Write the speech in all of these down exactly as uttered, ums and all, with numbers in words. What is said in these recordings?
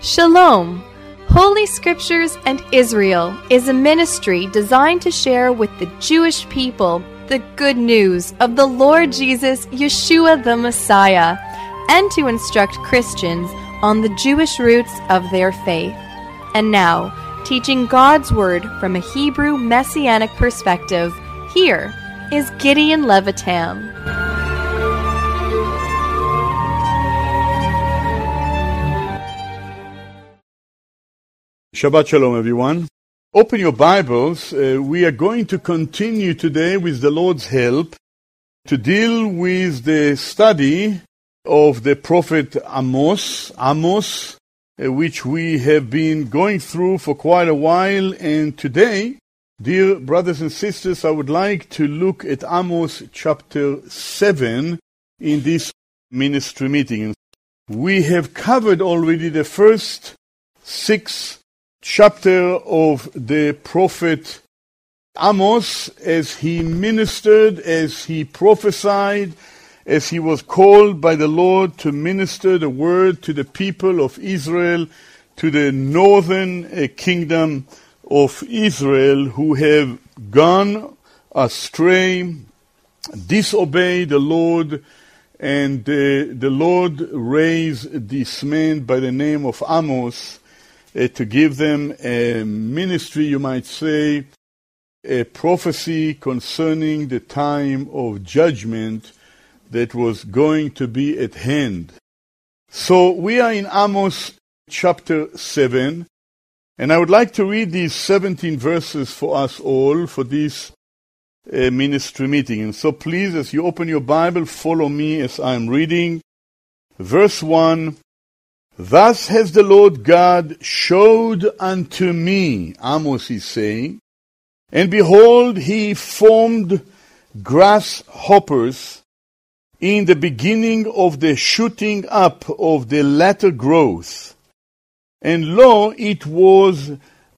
Shalom! Holy Scriptures and Israel is a ministry designed to share with the Jewish people the good news of the Lord Jesus, Yeshua the Messiah, and to instruct Christians on the Jewish roots of their faith. And now, teaching God's Word from a Hebrew Messianic perspective, here is Gideon Levitam. Shabbat Shalom, everyone. Open your Bibles. Uh, we are going to continue today, with the Lord's help, to deal with the study of the prophet Amos, Amos, uh, which we have been going through for quite a while. And today, dear brothers and sisters, I would like to look at Amos chapter seven in this ministry meeting. We have covered already the first six chapter of the prophet Amos as he ministered, as he prophesied, as he was called by the Lord to minister the word to the people of Israel, to the northern uh, kingdom of Israel, who have gone astray, disobeyed the Lord, and uh, the Lord raised this man by the name of Amos Uh, to give them a ministry, you might say, a prophecy concerning the time of judgment that was going to be at hand. So we are in Amos chapter seven, and I would like to read these seventeen verses for us all for this uh, ministry meeting. And so please, as you open your Bible, follow me as I am reading. Verse one, Thus has the Lord God showed unto me, Amos is saying, and behold, he formed grasshoppers in the beginning of the shooting up of the latter growth. And lo, it was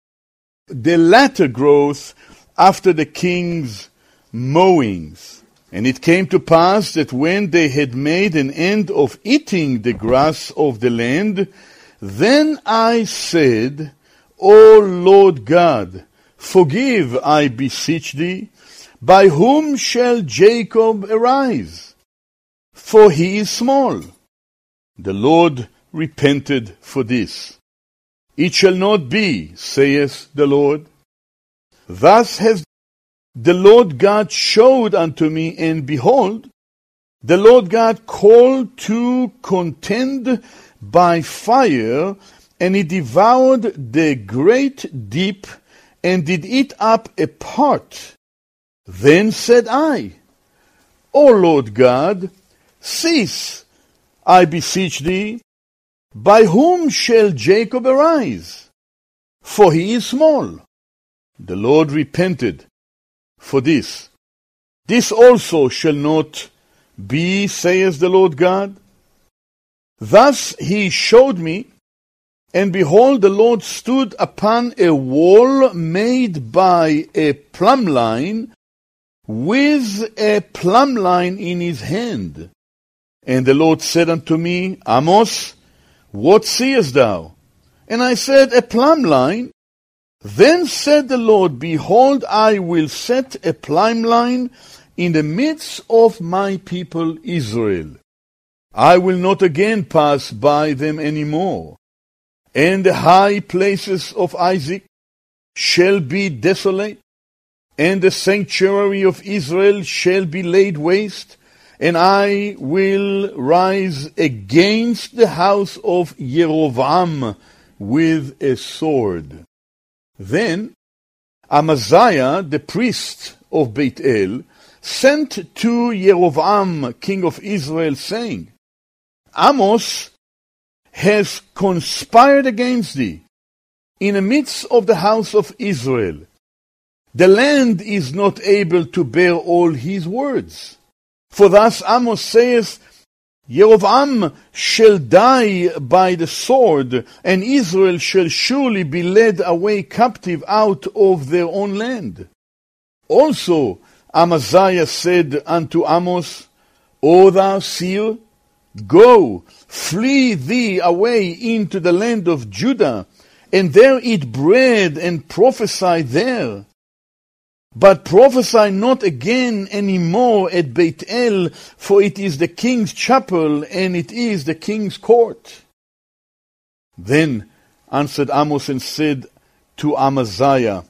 the latter growth after the king's mowings. And it came to pass that when they had made an end of eating the grass of the land, then I said, O Lord God, forgive, I beseech thee, by whom shall Jacob arise? For he is small. The Lord repented for this. It shall not be, saith the Lord. Thus has the Lord God showed unto me, and behold, the Lord God called to contend by fire, and he devoured the great deep, and did eat up a part. Then said I, O Lord God, cease, I beseech thee, by whom shall Jacob arise? For he is small. The Lord repented for this. This also shall not be, saith the Lord God. Thus he showed me, and behold, the Lord stood upon a wall made by a plumb line, with a plumb line in his hand. And the Lord said unto me, Amos, what seest thou? And I said, a plumb line. Then said the Lord, Behold, I will set a plumb line in the midst of my people Israel. I will not again pass by them any more. And the high places of Isaac shall be desolate, and the sanctuary of Israel shall be laid waste, and I will rise against the house of Jerovam with a sword. Then Amaziah, the priest of Beit El, sent to Jerovam, king of Israel, saying, Amos has conspired against thee in the midst of the house of Israel. The land is not able to bear all his words. For thus Amos saith, Jerovam shall die by the sword, and Israel shall surely be led away captive out of their own land. Also Amaziah said unto Amos, O thou seer, Go, flee thee away into the land of Judah, and there eat bread and prophesy there. But prophesy not again any more at Beit El, for it is the king's chapel, and it is the king's court. Then answered Amos and said to Amaziah,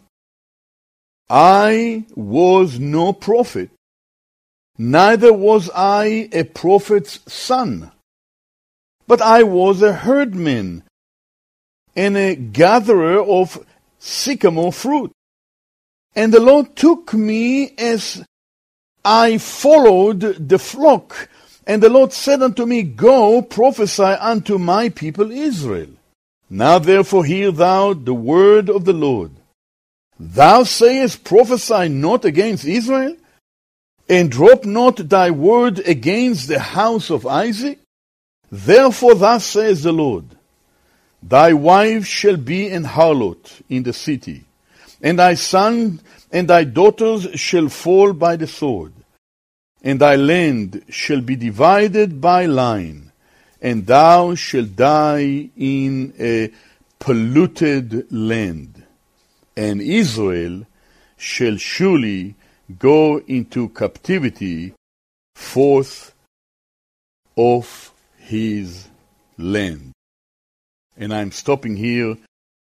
I was no prophet, neither was I a prophet's son, but I was a herdman and a gatherer of sycamore fruit. And the Lord took me as I followed the flock. And the Lord said unto me, Go, prophesy unto my people Israel. Now therefore hear thou the word of the Lord. Thou sayest, Prophesy not against Israel, and drop not thy word against the house of Isaac. Therefore thus says the Lord, Thy wife shall be an harlot in the city, and thy son and thy daughters shall fall by the sword, and thy land shall be divided by line, and thou shalt die in a polluted land, and Israel shall surely go into captivity forth of his land. And I'm stopping here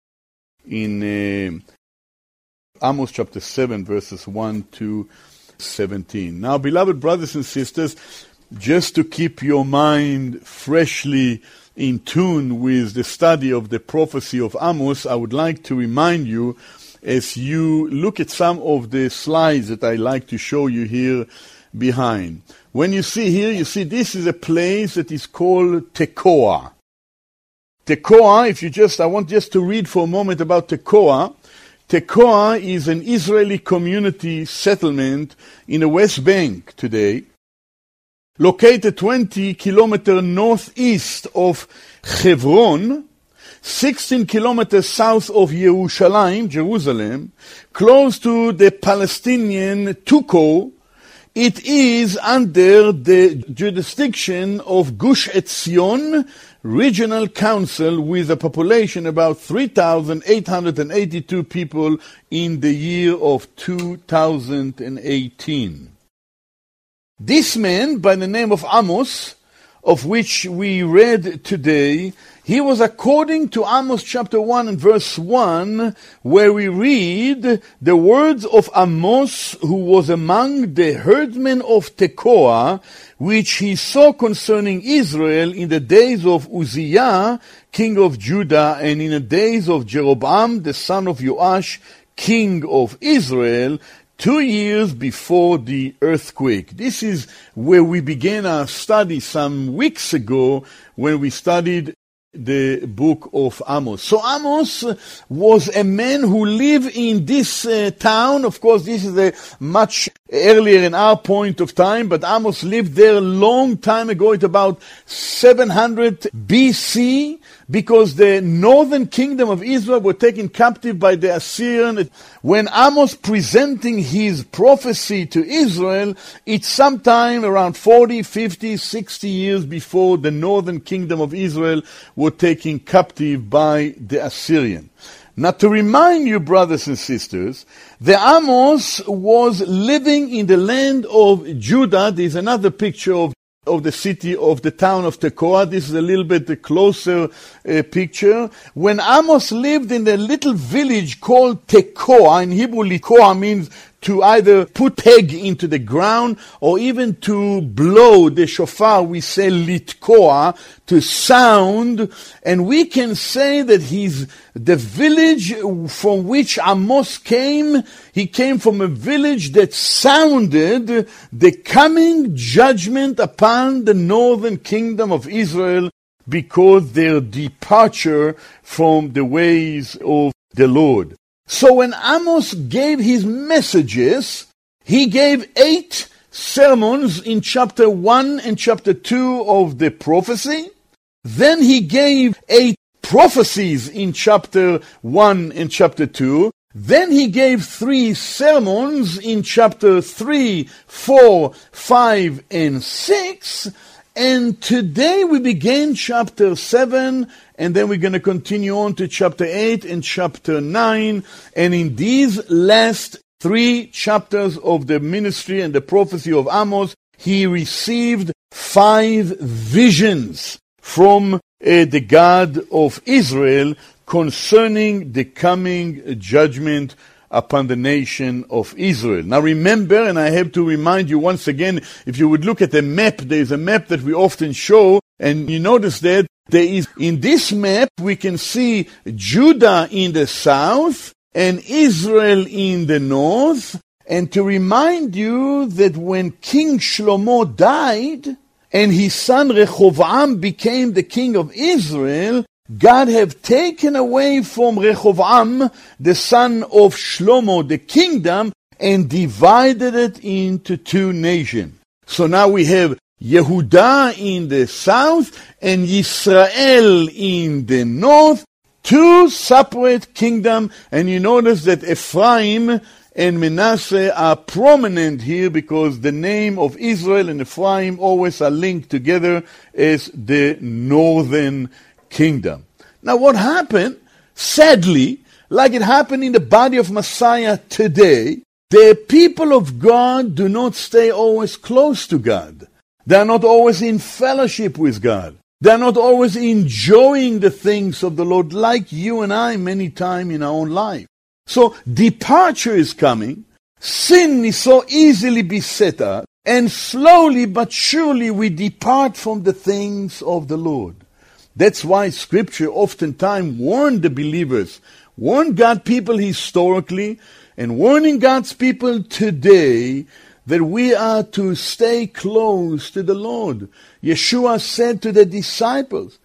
in uh, Amos chapter seven, verses one to seventeen. Now, beloved brothers and sisters, just to keep your mind freshly in tune with the study of the prophecy of Amos, I would like to remind you, as you look at some of the slides that I like to show you here behind. When you see here, you see this is a place that is called Tekoa. Tekoa, if you just, I want just to read for a moment about Tekoa. Tekoa is an Israeli community settlement in the West Bank today, located twenty kilometers northeast of Hebron, sixteen kilometers south of Yerushalayim, Jerusalem, close to the Palestinian Tukko. It is under the jurisdiction of Gush Etzion Regional Council, with a population about three thousand eight hundred eighty-two people in the year of two thousand eighteen. This man, by the name of Amos, of which we read today, he was according to Amos chapter one and verse one, where we read the words of Amos, who was among the herdmen of Tekoa, which he saw concerning Israel in the days of Uzziah, king of Judah, and in the days of Jeroboam, the son of Joash, king of Israel, two years before the earthquake. This is where we began our study some weeks ago, when we studied the book of Amos. So Amos was a man who lived in this uh, town. Of course, this is a much earlier in our point of time, but Amos lived there a long time ago, at about seven hundred B C, because the northern kingdom of Israel were taken captive by the Assyrian. When Amos presenting his prophecy to Israel, it's sometime around forty, fifty, sixty years before the northern kingdom of Israel were taken captive by the Assyrian. Now, to remind you, brothers and sisters, the Amos was living in the land of Judah. There's another picture of of the city, of the town of Tekoa. This is a little bit the closer uh, picture. When Amos lived in a little village called Tekoa, in Hebrew, Likoa means to either put peg into the ground or even to blow the shofar. We say litkoa, to sound. And we can say that he's the village from which Amos came. He came from a village that sounded the coming judgment upon the northern kingdom of Israel, because their departure from the ways of the Lord. So when Amos gave his messages, he gave eight sermons in chapter one and chapter two of the prophecy. Then he gave eight prophecies in chapter one and chapter two. Then he gave three sermons in chapter three, four, five, and six. And today we begin chapter seven, and then we're going to continue on to chapter eight and chapter nine. And in these last three chapters of the ministry and the prophecy of Amos, he received five visions from uh, the God of Israel concerning the coming judgment upon the nation of Israel. Now remember, and I have to remind you once again, if you would look at the map, there is a map that we often show, and you notice that there is, in this map, we can see Judah in the south and Israel in the north. And to remind you that when King Shlomo died and his son Rehoboam became the king of Israel, God have taken away from Rehoboam, the son of Shlomo, the kingdom, and divided it into two nations. So now we have Yehudah in the south and Yisrael in the north, two separate kingdoms. And you notice that Ephraim and Manasseh are prominent here because the name of Israel and Ephraim always are linked together as the northern kingdom. Now what happened, sadly, like it happened in the body of Messiah today, the people of God do not stay always close to God. They are not always in fellowship with God. They are not always enjoying the things of the Lord like you and I many times in our own life. So departure is coming, sin is so easily beset us, and slowly but surely we depart from the things of the Lord. That's why Scripture oftentimes warned the believers, warned God's people historically, and warning God's people today that we are to stay close to the Lord. Yeshua said to the disciples,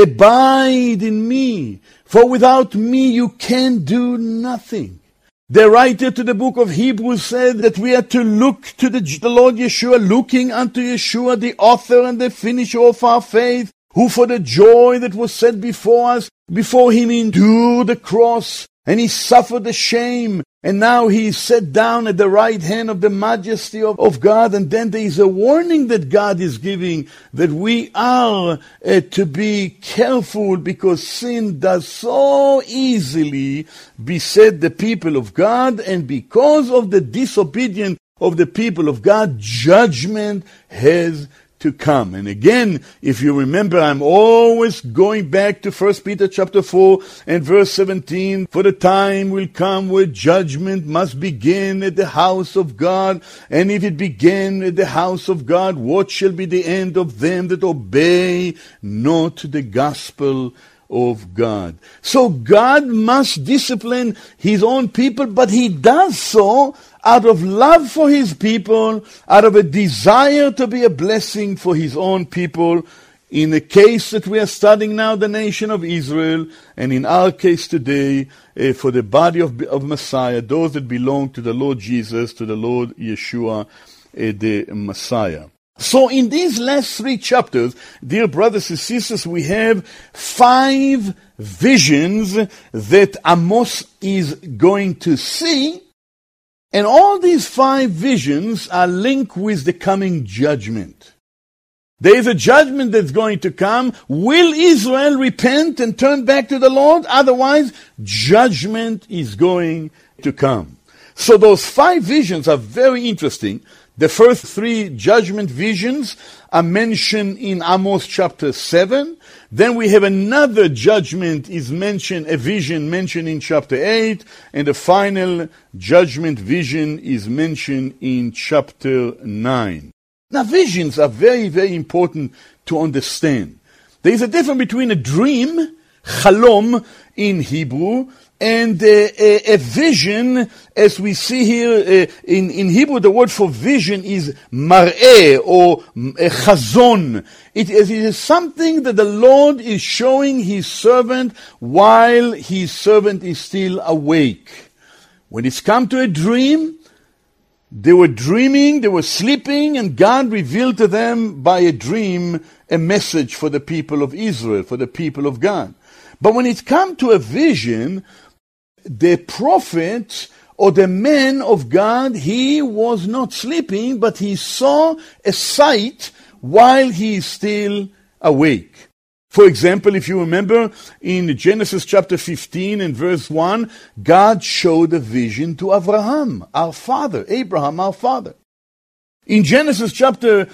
abide in me, for without me you can do nothing. The writer to the book of Hebrews said that we are to look to the, the Lord Yeshua, looking unto Yeshua, the author and the finisher of our faith, who for the joy that was set before us, before him endured the cross, and he suffered the shame, and now he is set down at the right hand of the majesty of, of God. And then there is a warning that God is giving, that we are uh, to be careful, because sin does so easily beset the people of God, and because of the disobedience of the people of God, judgment has to come. And again, if you remember, I'm always going back to First Peter chapter four and verse seventeen. For the time will come where judgment must begin at the house of God. And if it begin at the house of God, what shall be the end of them that obey not the gospel of God? So God must discipline his own people, but he does so out of love for his people, out of a desire to be a blessing for his own people. In the case that we are studying now, the nation of Israel, and in our case today, uh, for the body of, of Messiah, those that belong to the Lord Jesus, to the Lord Yeshua, uh, the Messiah. So in these last three chapters, dear brothers and sisters, we have five visions that Amos is going to see. And all these five visions are linked with the coming judgment. There is a judgment that's going to come. Will Israel repent and turn back to the Lord? Otherwise, judgment is going to come. So those five visions are very interesting. The first three judgment visions are mentioned in Amos chapter seven. Then we have another judgment is mentioned, a vision mentioned in chapter eight. And the final judgment vision is mentioned in chapter nine. Now visions are very, very important to understand. There is a difference between a dream, chalom in Hebrew, and uh, a, a vision, as we see here uh, in, in Hebrew, the word for vision is mar'eh or uh, chazon. It is, it is something that the Lord is showing his servant while his servant is still awake. When it's come to a dream, they were dreaming, they were sleeping, and God revealed to them by a dream a message for the people of Israel, for the people of God. But when it comes to a vision, the prophet or the man of God, he was not sleeping, but he saw a sight while he is still awake. For example, if you remember in Genesis chapter fifteen and verse one, God showed a vision to Abraham, our father, Abraham, our father. In Genesis chapter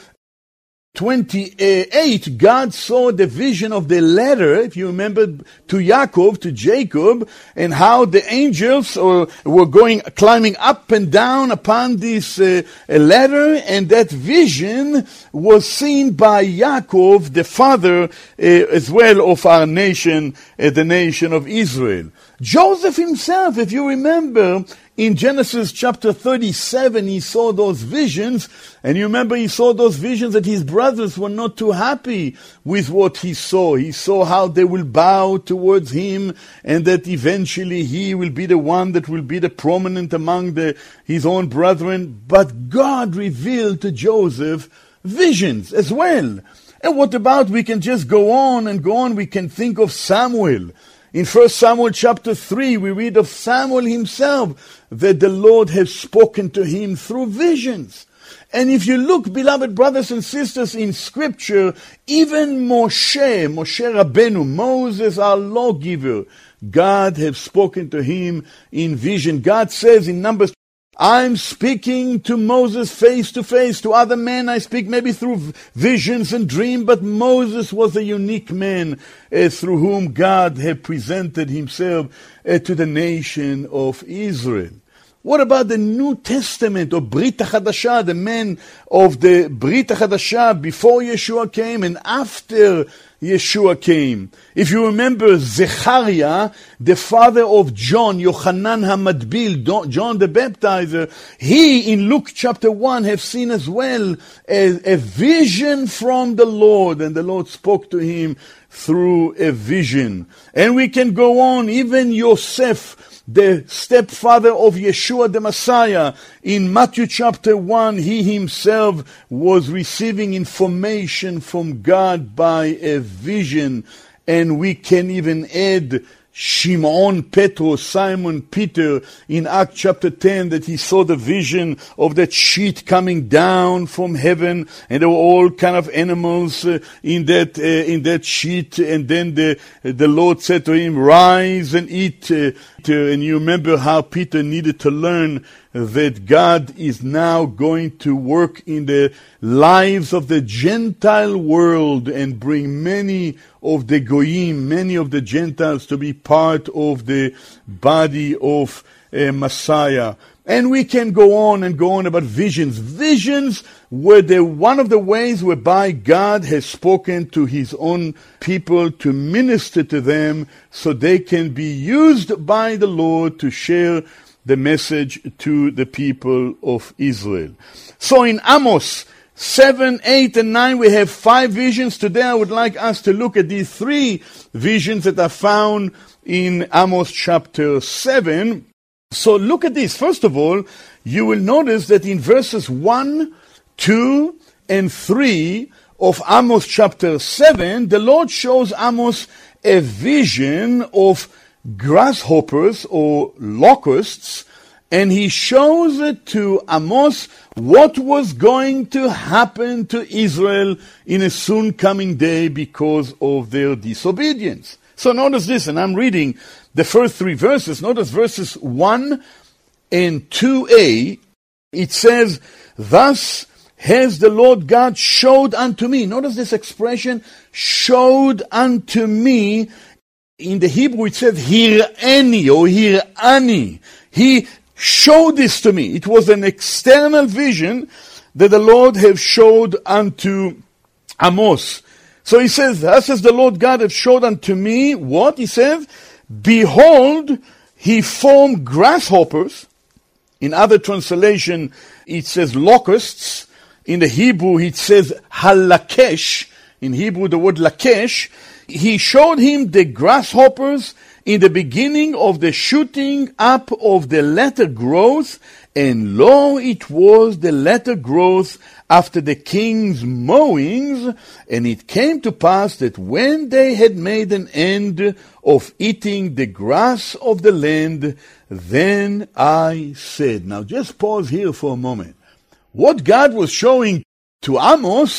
twenty-eight, God saw the vision of the ladder, if you remember, to Yaakov, to Jacob, and how the angels uh, were going, climbing up and down upon this uh, ladder, and that vision was seen by Yaakov, the father uh, as well of our nation, uh, the nation of Israel. Joseph himself, if you remember, in Genesis chapter thirty-seven, he saw those visions, and you remember he saw those visions that his brothers were not too happy with what he saw. He saw how they will bow towards him, and that eventually he will be the one that will be the prominent among the, his own brethren. But God revealed to Joseph visions as well. And what about, we can just go on and go on, we can think of Samuel. In First Samuel chapter three, we read of Samuel himself, that the Lord has spoken to him through visions. And if you look, beloved brothers and sisters, in Scripture, even Moshe, Moshe Rabbeinu, Moses, our lawgiver, God has spoken to him in vision. God says in Numbers, I'm speaking to Moses face to face. To other men I speak maybe through visions and dreams, but Moses was a unique man uh, through whom God had presented himself uh, to the nation of Israel. What about the New Testament of Brit HaChadashah, the men of the Brit HaChadashah before Yeshua came and after Yeshua came? If you remember Zechariah, the father of John, Yochanan HaMadbil, John the Baptizer, he in Luke chapter one have seen as well a, a vision from the Lord, and the Lord spoke to him through a vision. And we can go on, even Yosef, the stepfather of Yeshua the Messiah, in Matthew chapter one, he himself was receiving information from God by a vision. And we can even add Shimon Petro, Simon Peter, in Acts chapter ten, that he saw the vision of that sheet coming down from heaven, and there were all kind of animals uh, in that uh, in that sheet, and then the the Lord said to him, "Rise and eat." Uh, and you remember how Peter needed to learn that God is now going to work in the lives of the Gentile world and bring many of the Goyim, many of the Gentiles to be part of the body of uh, Messiah. And we can go on and go on about visions. Visions were the, one of the ways whereby God has spoken to his own people to minister to them so they can be used by the Lord to share the message to the people of Israel. So in Amos seven, eight, and nine, we have five visions. Today I would like us to look at these three visions that are found in Amos chapter seven. So look at this. First of all, you will notice that in verses one, two, and three of Amos chapter seven, the Lord shows Amos a vision of grasshoppers or locusts, and he shows it to Amos what was going to happen to Israel in a soon coming day because of their disobedience. So notice this, and I'm reading the first three verses. Notice verses one and two a. It says, "Thus has the Lord God showed unto me." Notice this expression, showed unto me. In the Hebrew it says, Hir'eni or Hir'ani. He showed this to me. It was an external vision that the Lord have showed unto Amos. So he says, "Thus says the Lord God have showed unto me," what? He says, "Behold, he formed grasshoppers." In other translation, it says locusts. In the Hebrew, it says halakesh. In Hebrew, the word lakesh. He showed him the grasshoppers in the beginning of the shooting up of the latter growth, and lo, it was the latter growth after the king's mowings. And it came to pass that when they had made an end of eating the grass of the land, then I said. Now just pause here for a moment. What God was showing to Amos,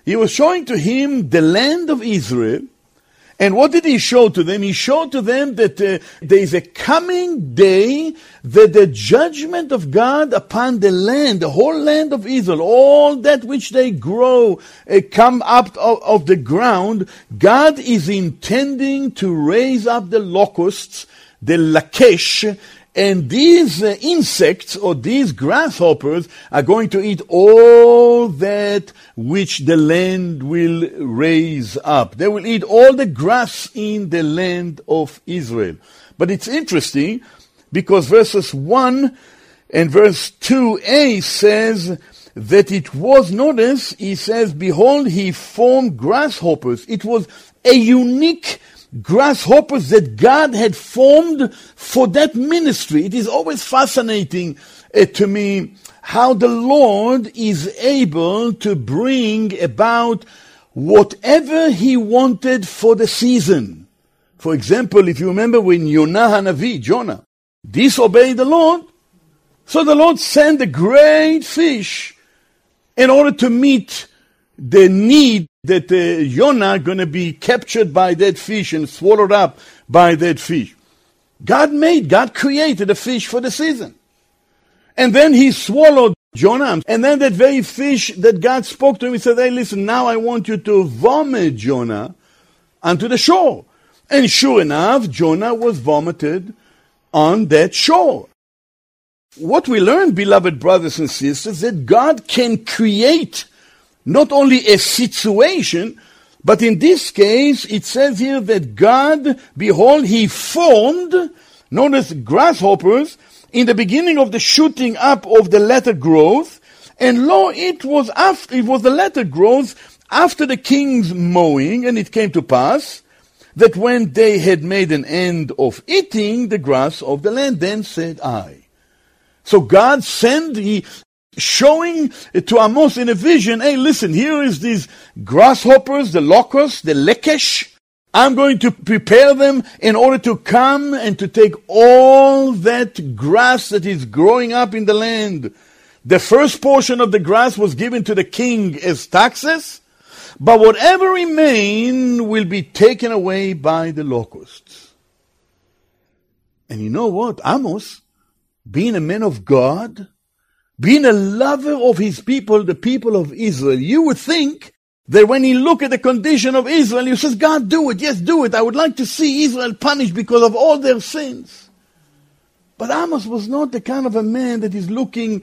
He was showing to him the land of Israel. And what did he show to them? He showed to them that uh, there is a coming day that the judgment of God upon the land, the whole land of Israel, all that which they grow, uh, come up of, of the ground, God is intending to raise up the locusts, the lakesh, and these uh, insects or these grasshoppers are going to eat all that which the land will raise up. They will eat all the grass in the land of Israel. But it's interesting because verses one and verse two a says that it was, notice, he says, behold, he formed grasshoppers. It was a unique grasshoppers that God had formed for that ministry. It is always fascinating uh, to me how the Lord is able to bring about whatever he wanted for the season. For example, if you remember when Yonah Hanavi, Jonah, disobeyed the Lord, so the Lord sent a great fish in order to meet the need that uh, Jonah going to be captured by that fish and swallowed up by that fish. God made, God created a fish for the season. And then he swallowed Jonah. And then that very fish that God spoke to him, he said, hey, listen, now I want you to vomit Jonah onto the shore. And sure enough, Jonah was vomited on that shore. What we learn, beloved brothers and sisters, that God can create not only a situation, but in this case, it says here that God, behold, he formed, notice grasshoppers, in the beginning of the shooting up of the latter growth, and lo, it was after, it was the latter growth after the king's mowing, and it came to pass that when they had made an end of eating the grass of the land, then said I. So God sent, he, showing to Amos in a vision, hey, listen, here is these grasshoppers, the locusts, the lekesh. I'm going to prepare them in order to come and to take all that grass that is growing up in the land. The first portion of the grass was given to the king as taxes, but whatever remain will be taken away by the locusts. And you know what? Amos, being a man of God, being a lover of his people, the people of Israel, you would think that when he look at the condition of Israel, he says, God, do it. Yes, do it. I would like to see Israel punished because of all their sins. But Amos was not the kind of a man that is looking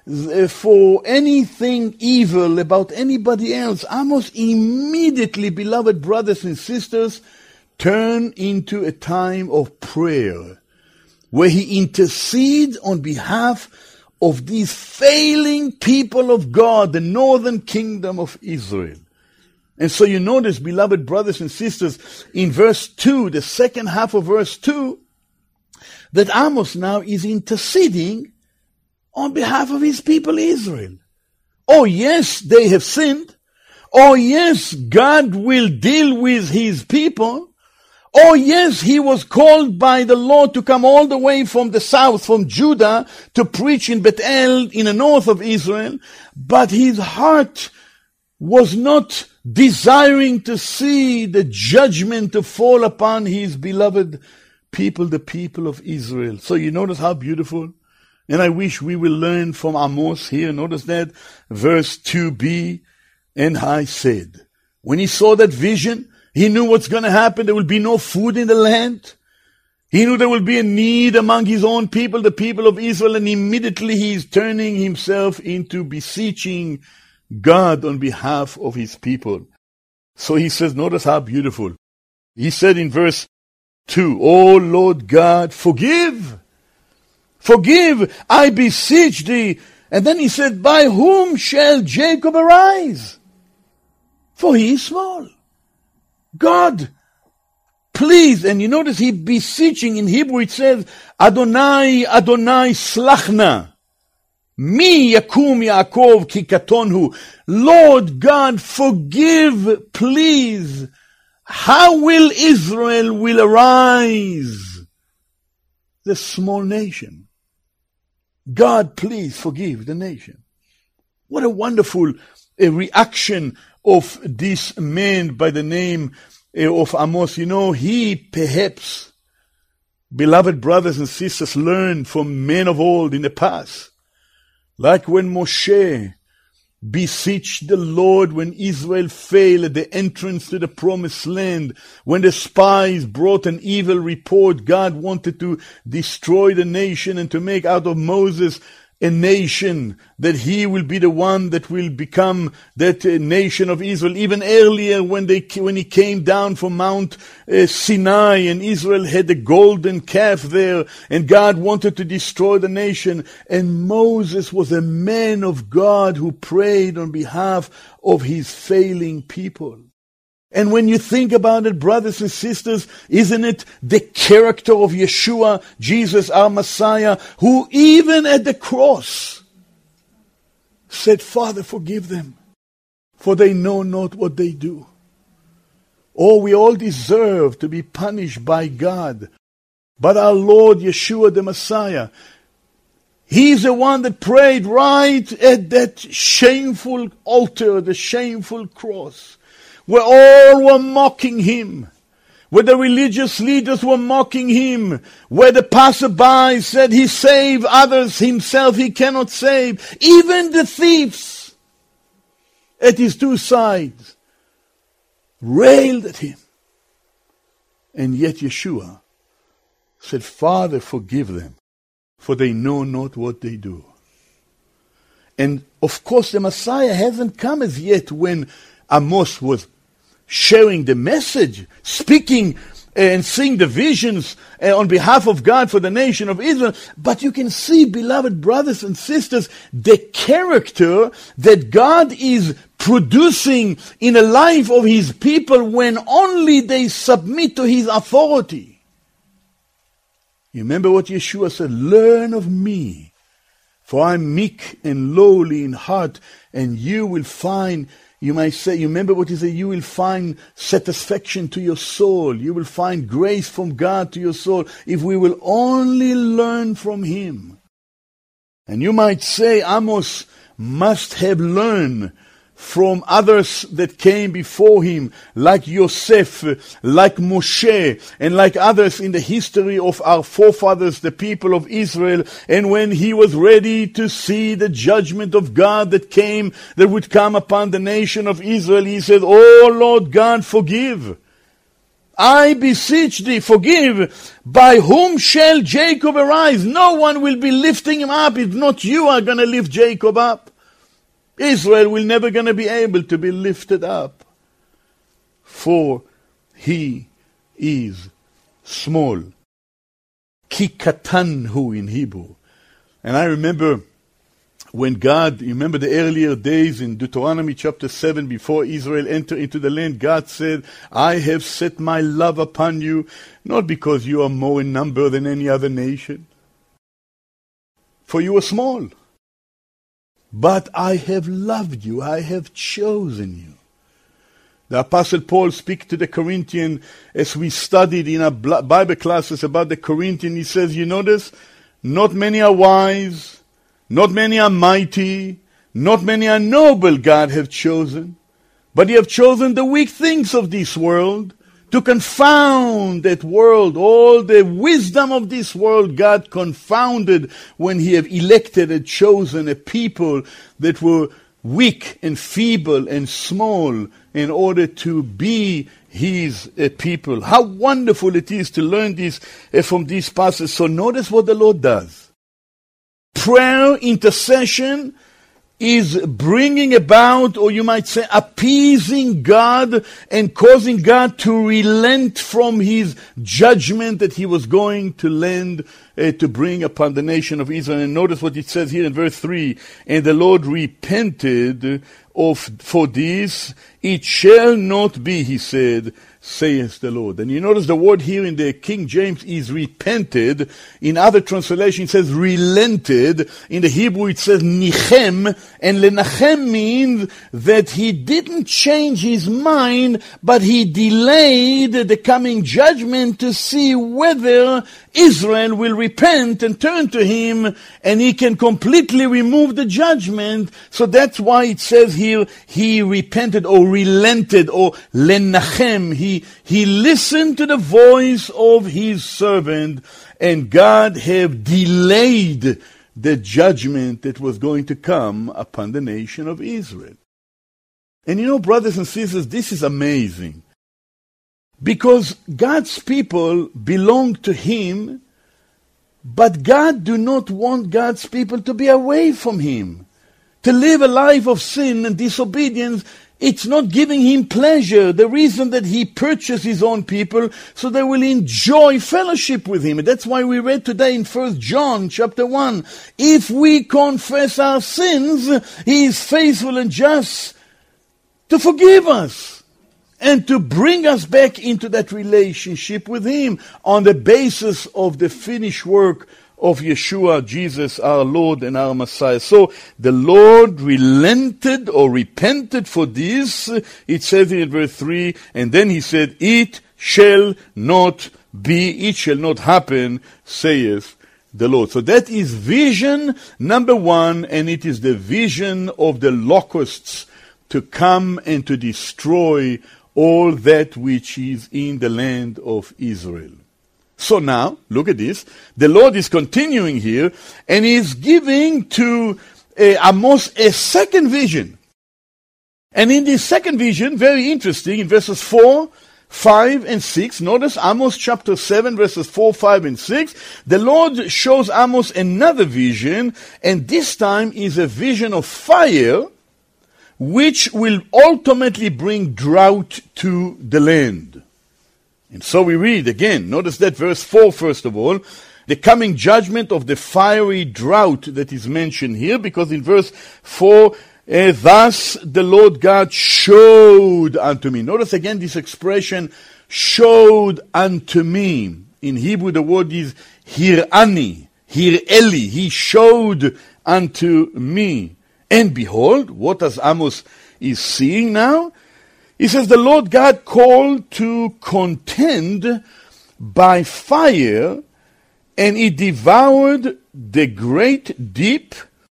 for anything evil about anybody else. Amos immediately, beloved brothers and sisters, turned into a time of prayer where he intercedes on behalf of these failing people of God, the northern kingdom of Israel. And so you notice, beloved brothers and sisters, in verse two, the second half of verse two, that Amos now is interceding on behalf of his people Israel. Oh yes, they have sinned. Oh yes, God will deal with his people. Oh yes, he was called by the Lord to come all the way from the south, from Judah, to preach in Bethel in the north of Israel. But his heart was not desiring to see the judgment to fall upon his beloved people, the people of Israel. So you notice how beautiful. And I wish we will learn from Amos here. Notice that verse two b, and I said, when he saw that vision, he knew what's going to happen. There will be no food in the land. He knew there will be a need among his own people, the people of Israel, and immediately he is turning himself into beseeching God on behalf of his people. So he says, notice how beautiful. He said in verse two, O Lord God, forgive, forgive, I beseech thee. And then he said, by whom shall Jacob arise? For he is small. God, please. And you notice he beseeching. In Hebrew it says, Adonai, Adonai, slachna. Mi yakum Yaakov ki katonhu. Lord God, forgive, please. How will Israel will arise? The small nation. God, please forgive the nation. What a wonderful a reaction of this man by the name of Amos. You know, he perhaps, beloved brothers and sisters, learned from men of old in the past. Like when Moshe beseeched the Lord when Israel failed at the entrance to the promised land. When the spies brought an evil report, God wanted to destroy the nation and to make out of Moses a nation, that he will be the one that will become that uh, nation of Israel. Even earlier when they when he came down from Mount uh, Sinai and Israel had the golden calf there and God wanted to destroy the nation, and Moses was a man of God who prayed on behalf of his failing people. And when you think about it, brothers and sisters, isn't it the character of Yeshua, Jesus our Messiah, who even at the cross said, Father, forgive them, for they know not what they do. Oh, we all deserve to be punished by God. But our Lord Yeshua the Messiah, He's the one that prayed right at that shameful altar, the shameful cross, where all were mocking him, where the religious leaders were mocking him, where the passerby said he saved others, himself he cannot save. Even the thieves at his two sides railed at him. And yet Yeshua said, Father, forgive them, for they know not what they do. And of course the Messiah hasn't come as yet when Amos was sharing the message, speaking and seeing the visions on behalf of God for the nation of Israel. But you can see, beloved brothers and sisters, the character that God is producing in the life of his people when only they submit to his authority. You remember what Yeshua said, learn of me, for I am meek and lowly in heart, and you will find, you might say, you remember what he said, you will find satisfaction to your soul. You will find grace from God to your soul if we will only learn from him. And you might say Amos must have learned from others that came before him, like Yosef, like Moshe, and like others in the history of our forefathers, the people of Israel. And when he was ready to see the judgment of God that came, that would come upon the nation of Israel, he said, Oh Lord God, forgive. I beseech thee, forgive. By whom shall Jacob arise? No one will be lifting him up if not you are going to lift Jacob up. Israel will never going to be able to be lifted up, for he is small. Ki katan hu in Hebrew. And I remember when God, you remember the earlier days in Deuteronomy chapter seven, before Israel entered into the land, God said, I have set my love upon you, not because you are more in number than any other nation, for you are small. But I have loved you, I have chosen you. The Apostle Paul speaks to the Corinthians as we studied in our Bible classes about the Corinthians. He says, you notice, not many are wise, not many are mighty, not many are noble God have chosen, but he have chosen the weak things of this world to confound that world. All the wisdom of this world God confounded when he have elected and chosen a people that were weak and feeble and small in order to be his uh, people. How wonderful it is to learn this uh, from these passages. So notice what the Lord does. Prayer, intercession, is bringing about, or you might say, appeasing God and causing God to relent from his judgment that he was going to lend uh, to bring upon the nation of Israel. And notice what it says here in verse three, and the Lord repented of for this. It shall not be, he said, saith the Lord. And you notice the word here in the King James is repented. In other translations it says relented. In the Hebrew it says nichem. And lenachem means that he didn't change his mind, but he delayed the coming judgment to see whether Israel will repent and turn to him, and he can completely remove the judgment. So that's why it says here, he repented or relented or lenachem. He, he listened to the voice of his servant, and God have delayed the judgment that was going to come upon the nation of Israel. And you know, brothers and sisters, this is amazing. Because God's people belong to him, but God do not want God's people to be away from him. To live a life of sin and disobedience, it's not giving him pleasure. The reason that he purchased his own people, so they will enjoy fellowship with him. And that's why we read today in First John chapter one, if we confess our sins, he is faithful and just to forgive us and to bring us back into that relationship with him on the basis of the finished work of Yeshua, Jesus, our Lord and our Messiah. So the Lord relented or repented for this. It says in verse three, and then he said, it shall not be, it shall not happen, saith the Lord. So that is vision number one, and it is the vision of the locusts to come and to destroy all that which is in the land of Israel. So now, look at this. The Lord is continuing here, and he is giving to uh, Amos a second vision. And in this second vision, very interesting, in verses four, five, and six, notice Amos chapter seven, verses four, five, and six, the Lord shows Amos another vision, and this time is a vision of fire, which will ultimately bring drought to the land. And so we read again, notice that verse four first of all, the coming judgment of the fiery drought that is mentioned here, because in verse four, uh, thus the Lord God showed unto me. Notice again this expression, showed unto me. In Hebrew the word is hirani, hireli, he showed unto me. And behold, what does Amos is seeing now? He says, the Lord God called to contend by fire, and he devoured the great deep,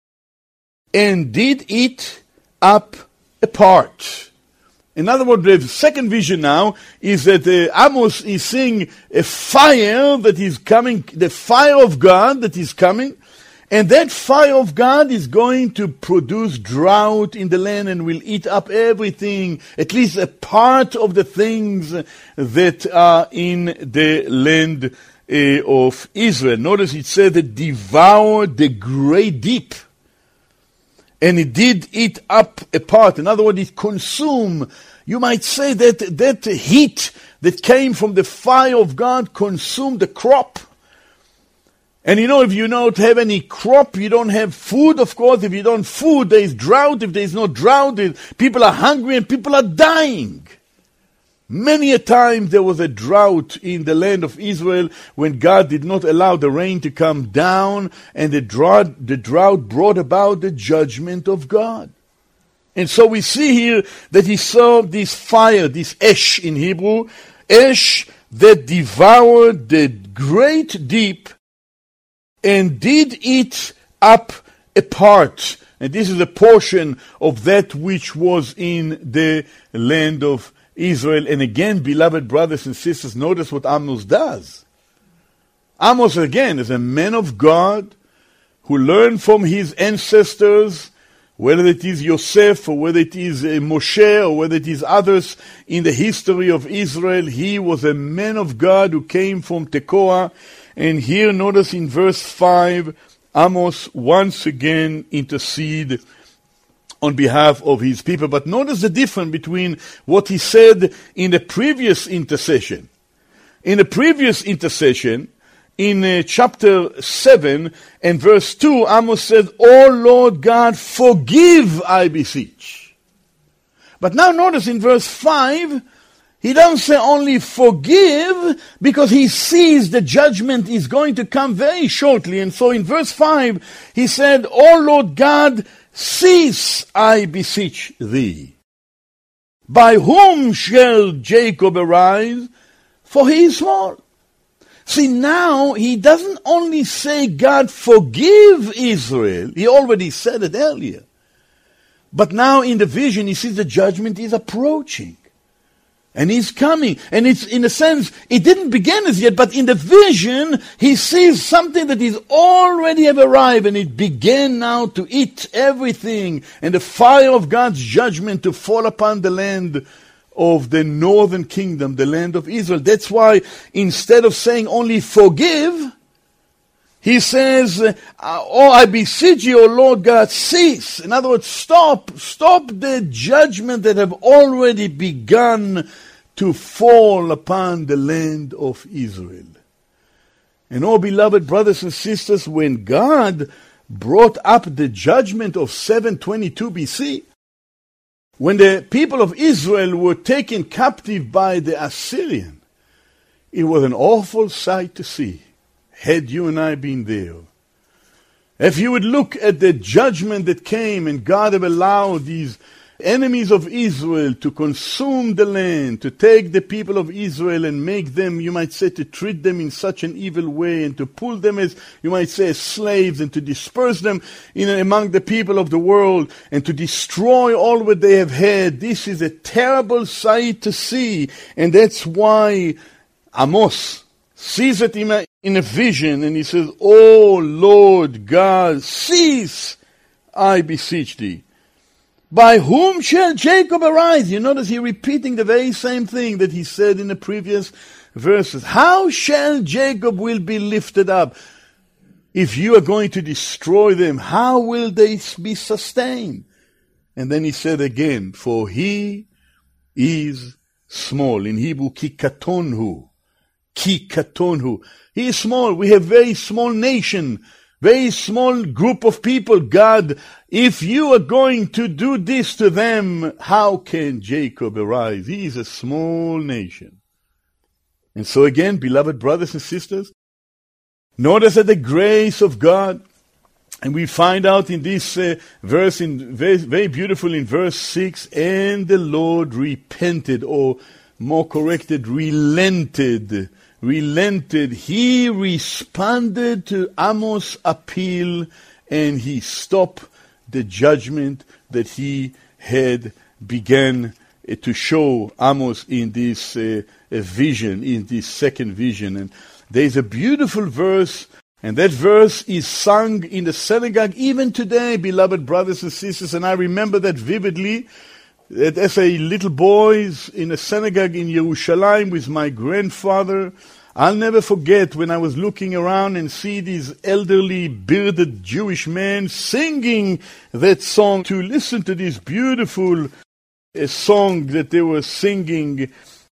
and did eat up a part. In other words, the second vision now is that uh, Amos is seeing a fire that is coming, the fire of God that is coming, and that fire of God is going to produce drought in the land and will eat up everything, at least a part of the things that are in the land uh, of Israel. Notice it said that devoured the great deep. And it did eat up a part. In other words, it consumed. You might say that that heat that came from the fire of God consumed the crop. And you know, if you don't have any crop, you don't have food, of course. If you don't have food, there is drought. If there is no drought, people are hungry and people are dying. Many a time there was a drought in the land of Israel when God did not allow the rain to come down, and the drought, the drought brought about the judgment of God. And so we see here that he saw this fire, this esh in Hebrew, esh that devoured the great deep, and did eat up a part. And this is a portion of that which was in the land of Israel. And again, beloved brothers and sisters, notice what Amos does. Amos, again, is a man of God who learned from his ancestors, whether it is Yosef or whether it is uh, Moshe or whether it is others in the history of Israel. He was a man of God who came from Tekoa. And here, notice in verse five, Amos once again intercede on behalf of his people. But notice the difference between what he said in the previous intercession. In the previous intercession, in uh, chapter seven and verse two, Amos said, "O Lord God, forgive, I beseech." But now notice in verse five, He doesn't say only forgive, because he sees the judgment is going to come very shortly. And so in verse five, he said, O Lord God, cease, I beseech thee. By whom shall Jacob arise? For he is small. See, now he doesn't only say, God, forgive Israel. He already said it earlier. But now in the vision, he sees the judgment is approaching. And he's coming. And it's, in a sense, it didn't begin as yet, but in the vision, he sees something that is already have arrived, and it began now to eat everything, and the fire of God's judgment to fall upon the land of the northern kingdom, the land of Israel. That's why instead of saying only forgive, he says, oh, I beseech you, O Lord God, cease. In other words, stop, stop the judgment that have already begun to fall upon the land of Israel. And oh, beloved brothers and sisters, when God brought up the judgment of seven twenty-two B C, when the people of Israel were taken captive by the Assyrian, it was an awful sight to see, had you and I been there. If you would look at the judgment that came, and God have allowed these enemies of Israel to consume the land, to take the people of Israel and make them, you might say, to treat them in such an evil way, and to pull them as, you might say, as slaves, and to disperse them in among the people of the world, and to destroy all what they have had. This is a terrible sight to see, and that's why Amos sees it in a, in a vision, and he says, "O Lord God, cease, I beseech thee. By whom shall Jacob arise?" You notice he repeating the very same thing that he said in the previous verses. How shall Jacob will be lifted up? If you are going to destroy them, how will they be sustained? And then he said again, for he is small. In Hebrew, kikatonhu. Kikatonhu. He is small. We have very small nation. Very small group of people. God, if you are going to do this to them, how can Jacob arise? He is a small nation. And so again, beloved brothers and sisters, notice that the grace of God, and we find out in this uh, verse, in very, very beautiful in verse six, and the Lord repented, or more corrected, relented. Relented. He responded to Amos' appeal, and he stopped the judgment that he had began uh, to show Amos in this uh, vision, in this second vision. And there's a beautiful verse, and that verse is sung in the synagogue even today, beloved brothers and sisters, and I remember that vividly. That as a little boy in a synagogue in Jerusalem with my grandfather, I'll never forget when I was looking around and see these elderly, bearded Jewish men singing that song, to listen to this beautiful uh, song that they were singing,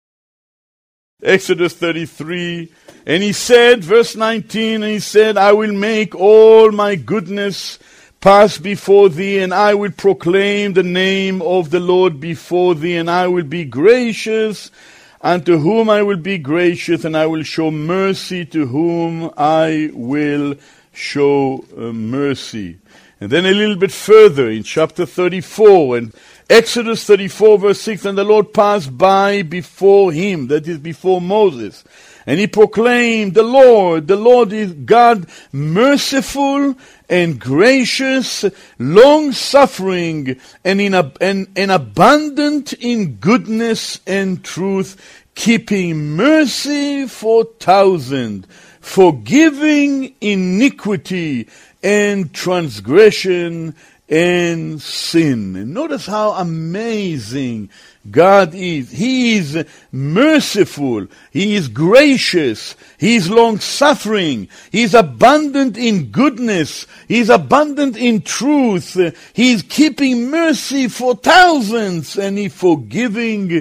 Exodus thirty-three. And he said, verse nineteen, and he said, I will make all my goodness pass before thee, and I will proclaim the name of the Lord before thee, and I will be gracious unto whom I will be gracious, and I will show mercy to whom I will show uh, mercy. And then a little bit further in chapter thirty-four, and Exodus thirty-four verse six, and the Lord passed by before him, that is before Moses, and he proclaimed, the Lord, the Lord is God, merciful and gracious, long-suffering, and, in ab- and, and abundant in goodness and truth, keeping mercy for thousands, forgiving iniquity and transgression and sin. And notice how amazing God is. He is merciful. He is gracious. He is long-suffering. He is abundant in goodness. He is abundant in truth. He is keeping mercy for thousands, and he forgiving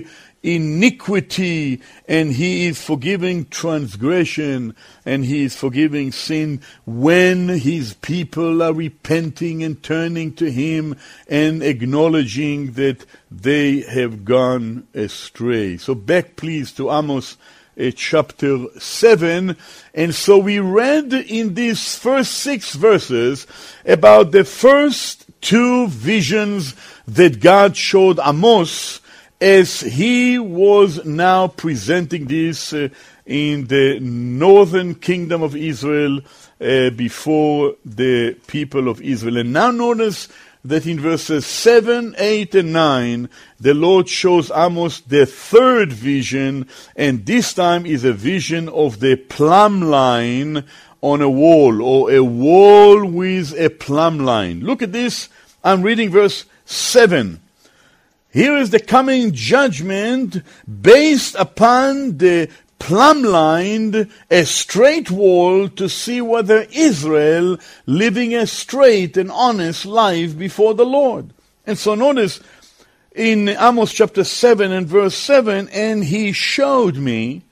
iniquity, and he is forgiving transgression, and he is forgiving sin when his people are repenting and turning to him and acknowledging that they have gone astray. So back please to Amos uh, chapter seven. And so we read in these first six verses about the first two visions that God showed Amos as he was now presenting this uh, in the northern kingdom of Israel uh, before the people of Israel. And now notice that in verses seven, eight, and nine, the Lord shows Amos the third vision, and this time is a vision of the plumb line on a wall, or a wall with a plumb line. Look at this. I'm reading verse seven. Here is the coming judgment based upon the plumb line, a straight wall, to see whether Israel living a straight and honest life before the Lord. And so notice in Amos chapter seven and verse seven, and he showed me,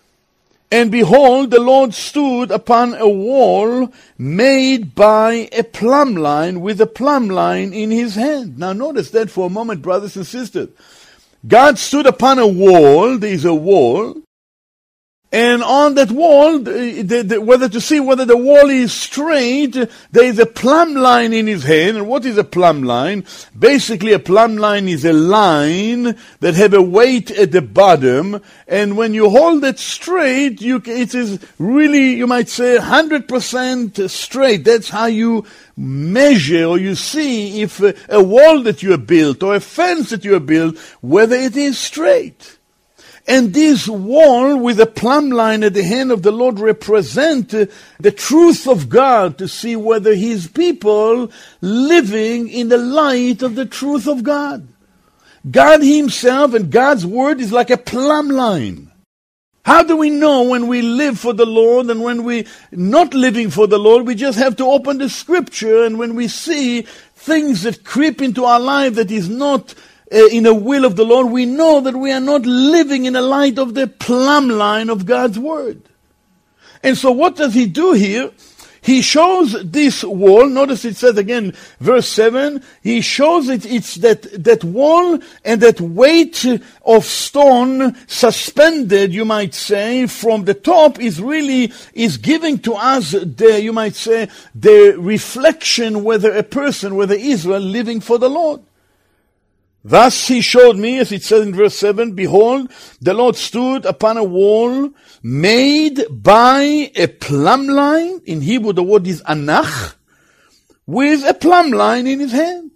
and behold, the Lord stood upon a wall made by a plumb line, with a plumb line in his hand. Now notice that for a moment, brothers and sisters. God stood upon a wall, there is a wall, and on that wall, the, the, the, whether to see whether the wall is straight, there is a plumb line in his hand. And what is a plumb line? Basically, a plumb line is a line that have a weight at the bottom, and when you hold it straight, you, it is really, you might say, one hundred percent straight. That's how you measure, or you see if a, a wall that you have built, or a fence that you have built, whether it is straight. And this wall with a plumb line at the hand of the Lord represent uh, the truth of God, to see whether his people living in the light of the truth of God. God himself and God's word is like a plumb line. How do we know when we live for the Lord and when we're not living for the Lord? We just have to open the scripture, and when we see things that creep into our life that is not Uh, in the will of the Lord, we know that we are not living in the light of the plumb line of God's word. And so what does he do here? He shows this wall. Notice it says again, verse seven, he shows it, it's that, that wall and that weight of stone suspended, you might say, from the top is really, is giving to us the, you might say, the reflection whether a person, whether Israel living for the Lord. Thus he showed me, as it says in verse seven, behold, the Lord stood upon a wall made by a plumb line. In Hebrew the word is anach, with a plumb line in his hand.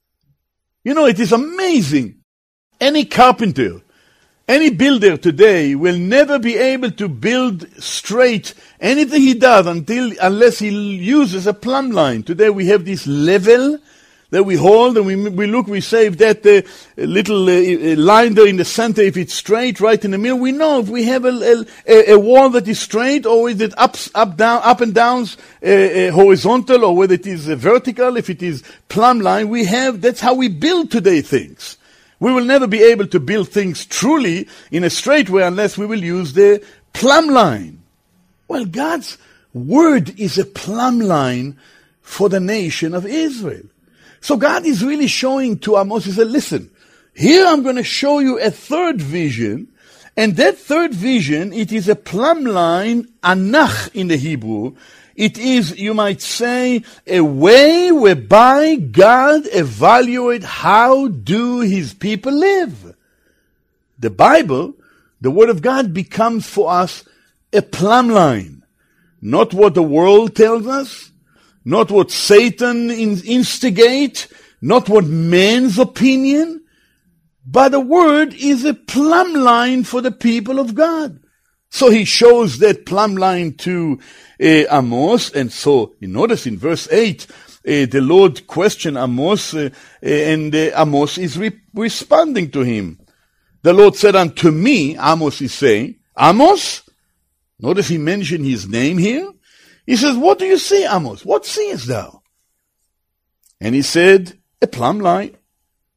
You know, it is amazing. Any carpenter, any builder today will never be able to build straight anything he does until, unless he uses a plumb line. Today we have this level that we hold, and we we look, we say if that uh, little uh, line there in the center, if it's straight, right in the middle, we know if we have a, a, a wall that is straight, or is it up, up, down, up and down, uh, uh, horizontal, or whether it is uh, vertical, if it is plumb line, we have, that's how we build today things. We will never be able to build things truly in a straight way unless we will use the plumb line. Well, God's word is a plumb line for the nation of Israel. So God is really showing to Amos, he said, listen, here I'm going to show you a third vision, and that third vision, it is a plumb line, anach in the Hebrew. It is, you might say, a way whereby God evaluates how do his people live. The Bible, the Word of God, becomes for us a plumb line. Not what the world tells us, not what Satan instigates, not what man's opinion, but the word is a plumb line for the people of God. So he shows that plumb line to uh, Amos, and so you notice in verse eight, uh, the Lord questioned Amos, uh, and uh, Amos is re- responding to him. The Lord said unto me, Amos is saying, Amos, notice he mentioned his name here. He says, what do you see, Amos? What seest thou? And he said, a plumb line.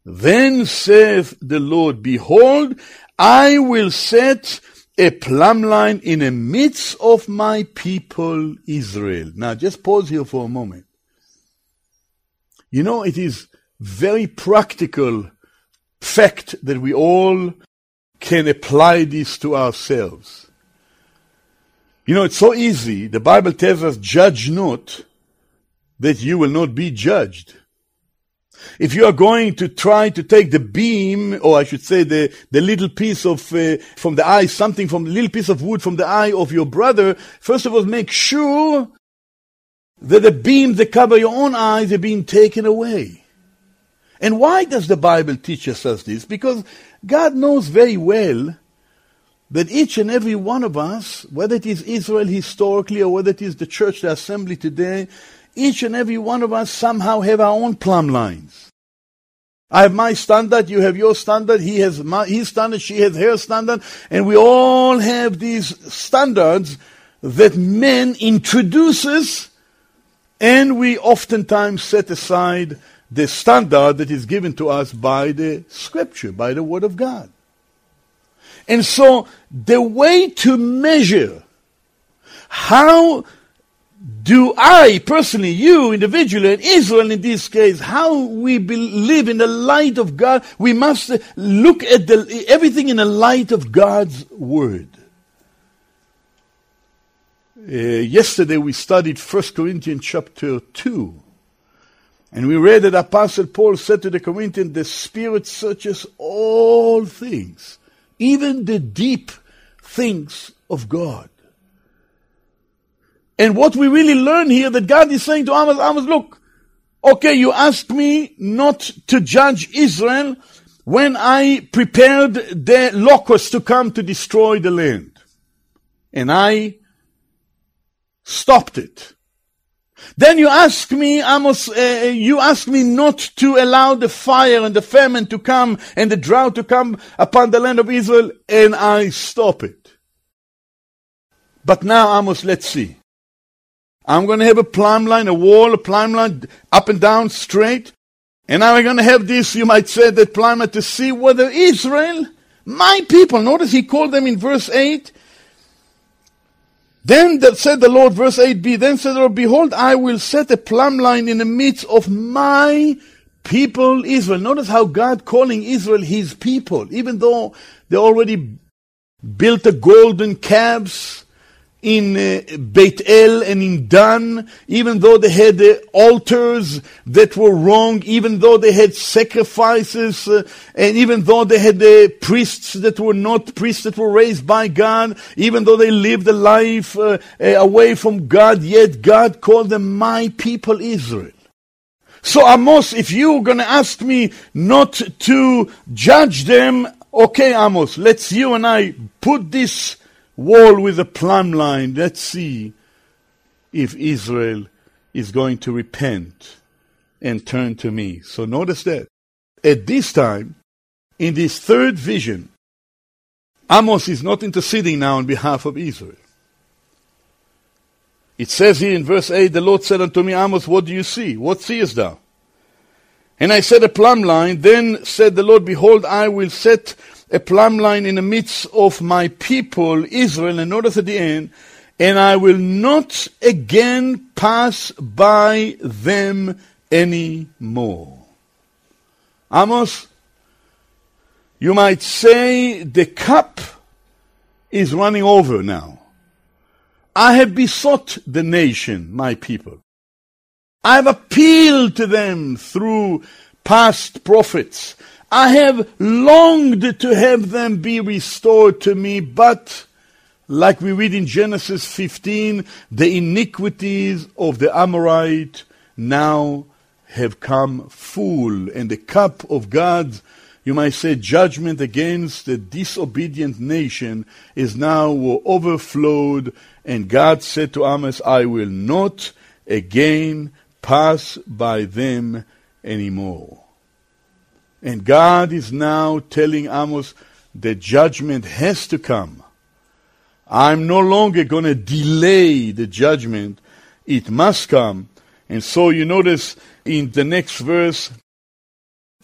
Then saith the Lord, behold, I will set a plumb line in the midst of my people Israel. Now just pause here for a moment. You know, it is very practical fact that we all can apply this to ourselves. You know, it's so easy. The Bible tells us, judge not, that you will not be judged. If you are going to try to take the beam, or I should say the, the little piece of, uh, from the eye, something from the little piece of wood from the eye of your brother, first of all, make sure that the beams that cover your own eyes are being taken away. And why does the Bible teach us this? Because God knows very well that each and every one of us, whether it is Israel historically or whether it is the church, the assembly today, each and every one of us somehow have our own plumb lines. I have my standard, you have your standard, he has my, his standard, she has her standard, and we all have these standards that man introduces, and we oftentimes set aside the standard that is given to us by the Scripture, by the Word of God. And so, the way to measure how do I, personally, you, individually, and Israel in this case, how we be, live in the light of God, we must look at the, everything in the light of God's Word. Uh, yesterday we studied First Corinthians chapter two. And we read that Apostle Paul said to the Corinthians, the Spirit searches all things, even the deep things of God. And what we really learn here, that God is saying to Amos, Amos, look, okay, you asked me not to judge Israel when I prepared the locusts to come to destroy the land. And I stopped it. Then you ask me, Amos, uh, you ask me not to allow the fire and the famine to come and the drought to come upon the land of Israel, and I stop it. But now, Amos, let's see. I'm going to have a plumb line, a wall, a plumb line, up and down, straight. And now we're going to have this, you might say, that plumb line to see whether Israel, my people, notice he called them in verse eight. Then that said the Lord, verse eight b, then said the Lord, behold, I will set a plumb line in the midst of my people Israel. Notice how God calling Israel his people, even though they already built the golden calves in uh, Beit El and in Dan, even though they had uh, altars that were wrong, even though they had sacrifices, uh, and even though they had uh, priests that were not priests that were raised by God, even though they lived a life uh, uh, away from God, yet God called them my people Israel. So Amos, if you're going to ask me not to judge them, okay Amos, let's you and I put this wall with a plumb line. Let's see if Israel is going to repent and turn to me. So notice that. At this time, in this third vision, Amos is not interceding now on behalf of Israel. It says here in verse eight, the Lord said unto me, Amos, what do you see? What seest thou? And I said, a plumb line. Then said the Lord, behold, I will set a plumb line in the midst of my people Israel, and notice at the end, and I will not again pass by them any more. Amos, you might say the cup is running over now. I have besought the nation, my people. I have appealed to them through past prophets. I have longed to have them be restored to me, but like we read in Genesis fifteen, the iniquities of the Amorite now have come full, and the cup of God's, you might say, judgment against the disobedient nation is now overflowed, and God said to Amos, I will not again pass by them anymore. And God is now telling Amos that judgment has to come. I'm no longer going to delay the judgment. It must come. And so you notice in the next verse,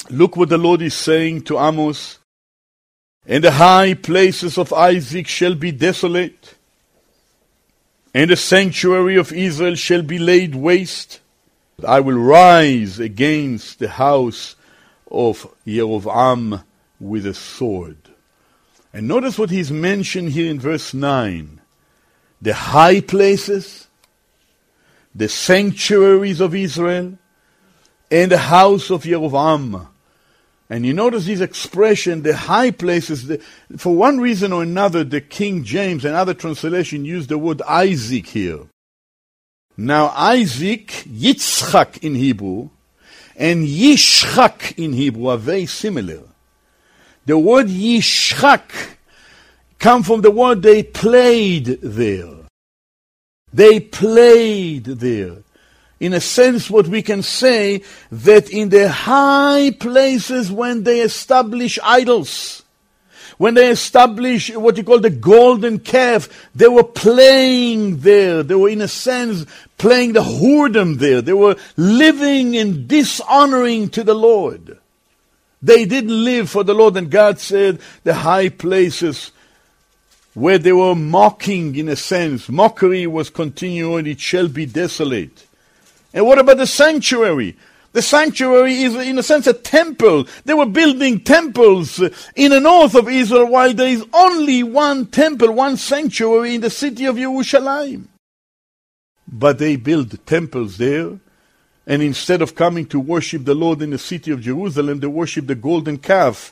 Look what the Lord is saying to Amos. And the high places of Isaac shall be desolate, and the sanctuary of Israel shall be laid waste. I will rise against the house of Yerovam with a sword. And notice what he's mentioned here in verse nine. The high places, the sanctuaries of Israel, and the house of Yerovam. And you notice this expression, the high places, the, for one reason or another, the King James and other translations use the word Isaac here. Now Isaac, Yitzchak in Hebrew, and Yishchak in Hebrew are very similar. The word Yishchak comes from the word they played there. They played there. In a sense, what we can say, that in the high places when they establish idols, when they establish what you call the golden calf, they were playing there. They were, in a sense, playing the whoredom there. They were living in dishonoring to the Lord. They didn't live for the Lord, and God said the high places where they were mocking, in a sense, mockery was continuing, it shall be desolate. And what about the sanctuary? The sanctuary is, in a sense, a temple. They were building temples in the north of Israel, while there is only one temple, one sanctuary in the city of Jerusalem. But they built temples there, and instead of coming to worship the Lord in the city of Jerusalem, they worship the golden calf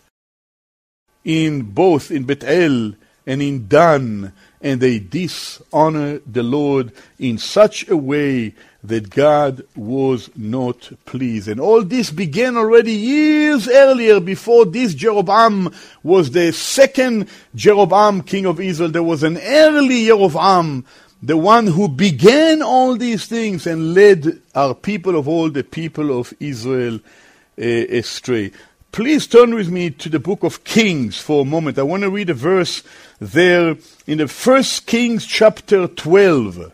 in both in Bethel and in Dan, and they dishonor the Lord in such a way that God was not pleased. And all this began already years earlier, before this Jeroboam was the second Jeroboam, king of Israel. There was an early Jeroboam, the one who began all these things and led our people of old, the people of Israel, uh, astray. Please turn with me to the book of Kings for a moment. I want to read a verse there in the First Kings chapter twelve.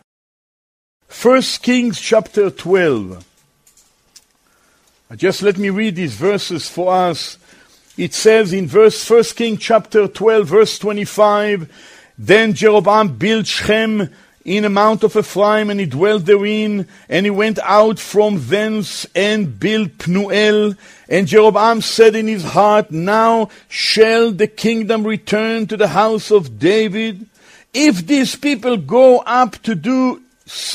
First Kings chapter twelve. Just let me read these verses for us. It says in verse First Kings chapter twelve, verse twenty-five, Then Jeroboam built Shechem in a mount of Ephraim, and he dwelt therein, and he went out from thence and built Pnuel. And Jeroboam said in his heart, Now shall the kingdom return to the house of David. If these people go up to do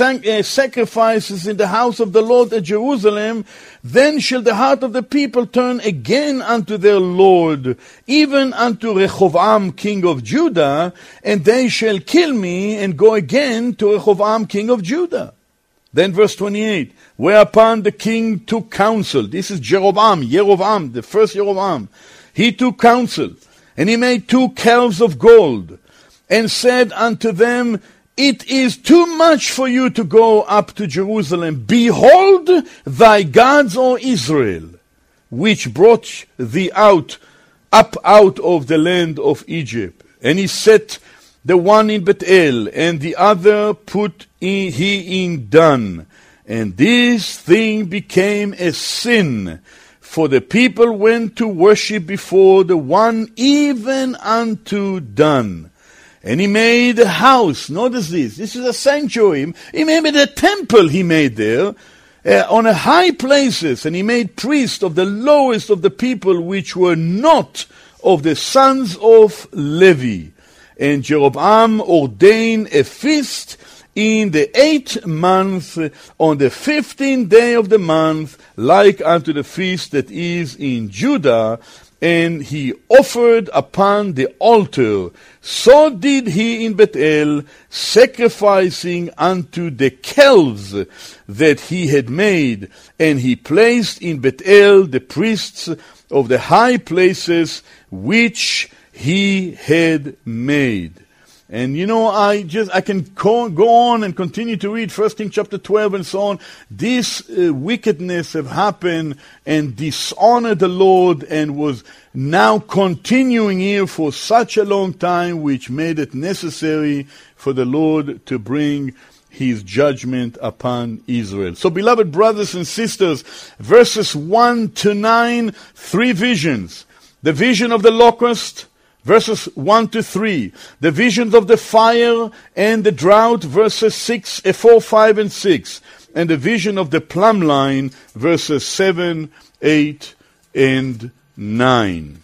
sacrifices in the house of the Lord at Jerusalem, then shall the heart of the people turn again unto their Lord, even unto Rehoboam king of Judah, and they shall kill me and go again to Rehoboam king of Judah. Then verse twenty-eight, whereupon the king took counsel. This is Jeroboam, Jeroboam, the first Jeroboam. He took counsel, and he made two calves of gold, and said unto them, It is too much for you to go up to Jerusalem. Behold thy gods, O Israel, which brought thee out, up out of the land of Egypt. And he set the one in Bethel, and the other put in, he in Dan. And this thing became a sin, for the people went to worship before the one even unto Dan. And he made a house. Notice this. This is a sanctuary. He made a temple he made there uh, on a high places. And he made priests of the lowest of the people, which were not of the sons of Levi. And Jeroboam ordained a feast in the eighth month, on the fifteenth day of the month, like unto the feast that is in Judah. And he offered upon the altar. So did he in Bethel, sacrificing unto the calves that he had made. And he placed in Bethel the priests of the high places which he had made. And you know, I just I can go, go on and continue to read First Kings chapter twelve and so on. This uh, wickedness have happened and dishonored the Lord, and was now continuing here for such a long time, which made it necessary for the Lord to bring his judgment upon Israel. So, beloved brothers and sisters, verses one to nine, three visions. The vision of the locust, verses one to three. The visions of the fire and the drought, verses six, four, five, and six. And the vision of the plumb line, verses seven, eight, and nine.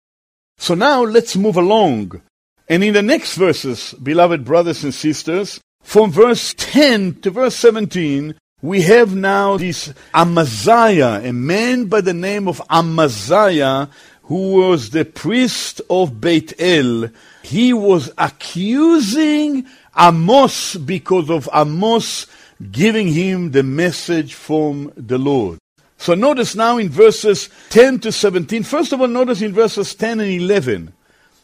So now let's move along. And in the next verses, beloved brothers and sisters, from verse ten to verse seventeen, we have now this Amaziah, a man by the name of Amaziah, who was the priest of Beit El. He was accusing Amos because of Amos giving him the message from the Lord. So notice now in verses ten to seventeen, first of all, notice in verses ten and eleven,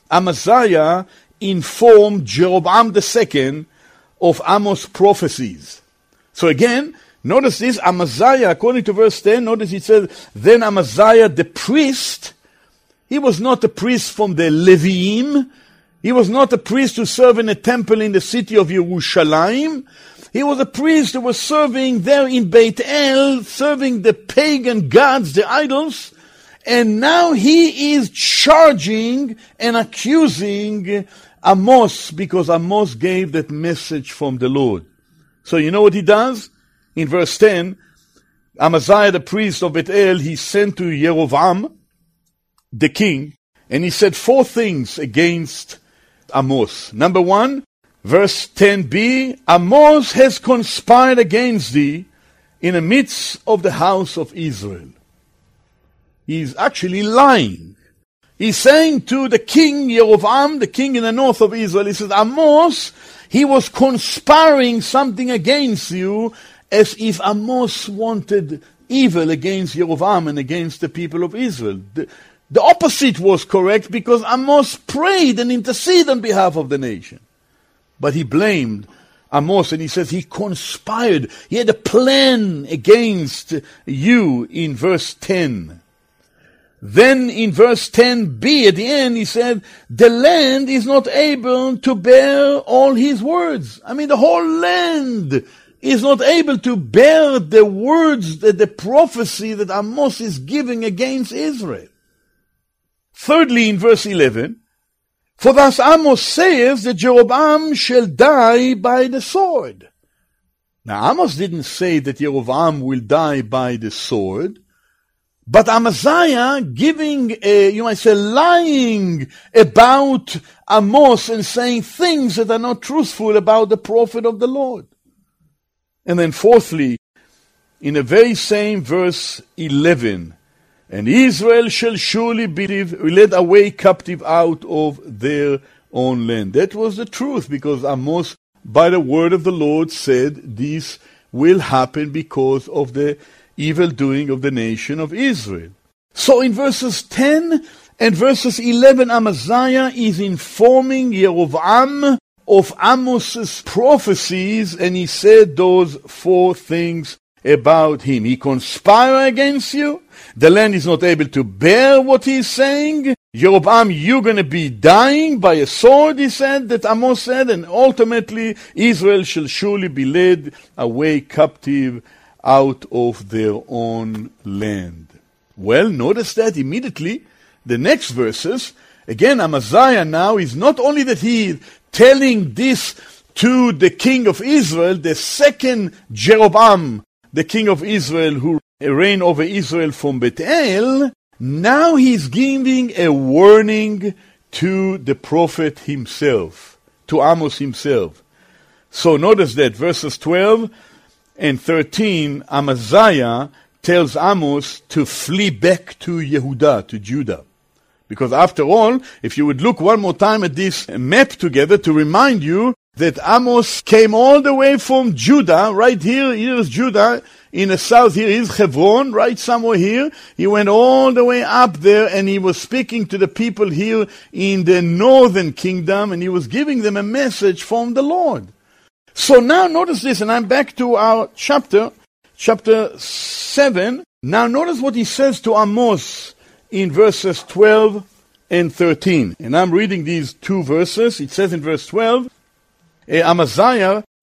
Amaziah informed Jeroboam the second of Amos' prophecies. So again, notice this, Amaziah, according to verse ten, notice it says, then Amaziah the priest, he was not a priest from the Leviim, he was not a priest who served in a temple in the city of Yerushalayim. He was a priest who was serving there in Beit El, serving the pagan gods, the idols, and now he is charging and accusing Amos because Amos gave that message from the Lord. So you know what he does? In verse ten, Amaziah the priest of Beit El, he sent to Yerovam, the king, and he said four things against Amos. Number one, verse ten b, Amos has conspired against thee in the midst of the house of Israel. He's actually lying. He's saying to the king Yerovam, the king in the north of Israel, he says, Amos, he was conspiring something against you as if Amos wanted evil against Yerovam and against the people of Israel. The, the opposite was correct because Amos prayed and interceded on behalf of the nation. But he blamed Amos and he says he conspired. He had a plan against you in verse ten. Then in verse ten b at the end he said, the land is not able to bear all his words. I mean the whole land is not able to bear the words, that the prophecy that Amos is giving against Israel. Thirdly, in verse eleven, for thus Amos says that Jeroboam shall die by the sword. Now Amos didn't say that Jeroboam will die by the sword, but Amaziah giving, a, you might say, lying about Amos and saying things that are not truthful about the prophet of the Lord. And then fourthly, in the very same verse eleven, and Israel shall surely be led away captive out of their own land. That was the truth, because Amos, by the word of the Lord, said this will happen because of the evil doing of the nation of Israel. So in verses ten and verses eleven, Amaziah is informing Yerovam of Amos's prophecies, and he said those four things about him. He conspired against you. The land is not able to bear what he's saying. Jeroboam, you're going to be dying by a sword, he said, that Amos said, and ultimately Israel shall surely be led away captive out of their own land. Well, notice that immediately, the next verses, again, Amaziah now is not only that he is telling this to the king of Israel, the second Jeroboam, the king of Israel who reigned over Israel from Beit El, now he's giving a warning to the prophet himself, to Amos himself. So notice that verses twelve and thirteen, Amaziah tells Amos to flee back to Yehudah, to Judah. Because after all, if you would look one more time at this map together to remind you that Amos came all the way from Judah, right here, here is Judah, in the south here is Hebron, right somewhere here. He went all the way up there and he was speaking to the people here in the northern kingdom, and he was giving them a message from the Lord. So now notice this, and I'm back to our chapter, chapter seven. Now notice what he says to Amos in verses twelve and thirteen. And I'm reading these two verses. It says in verse twelve, Amaziah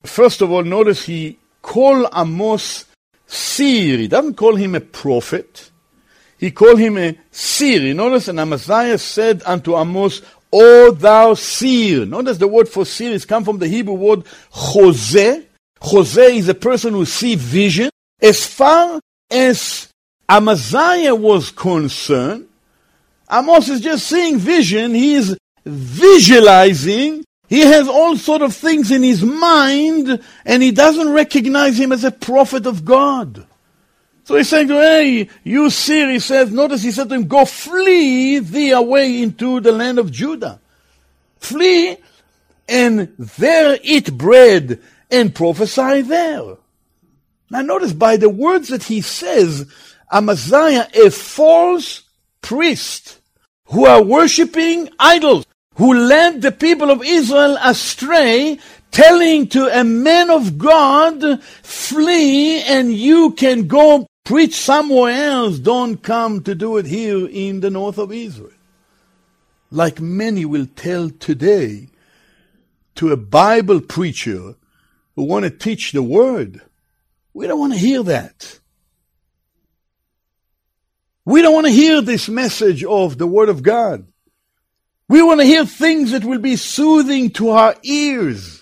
First of all, notice he called Amos seer. He doesn't call him a prophet. He called him a seer. Notice, and Amaziah said unto Amos, O thou seer. Notice the word for seer is come from the Hebrew word chozeh. Chozeh is a person who sees vision. As far as Amaziah was concerned, Amos is just seeing vision. He is visualizing. He has all sort of things in his mind, and he doesn't recognize him as a prophet of God. So he's saying to him, hey, you seer, he says, notice he said to him, go flee thee away into the land of Judah. Flee, and there eat bread, and prophesy there. Now notice by the words that he says, Amaziah, a false priest, who are worshipping idols, who led the people of Israel astray, telling to a man of God, flee and you can go preach somewhere else. Don't come to do it here in the north of Israel. Like many will tell today to a Bible preacher who want to teach the word. We don't want to hear that. We don't want to hear this message of the word of God. We want to hear things that will be soothing to our ears.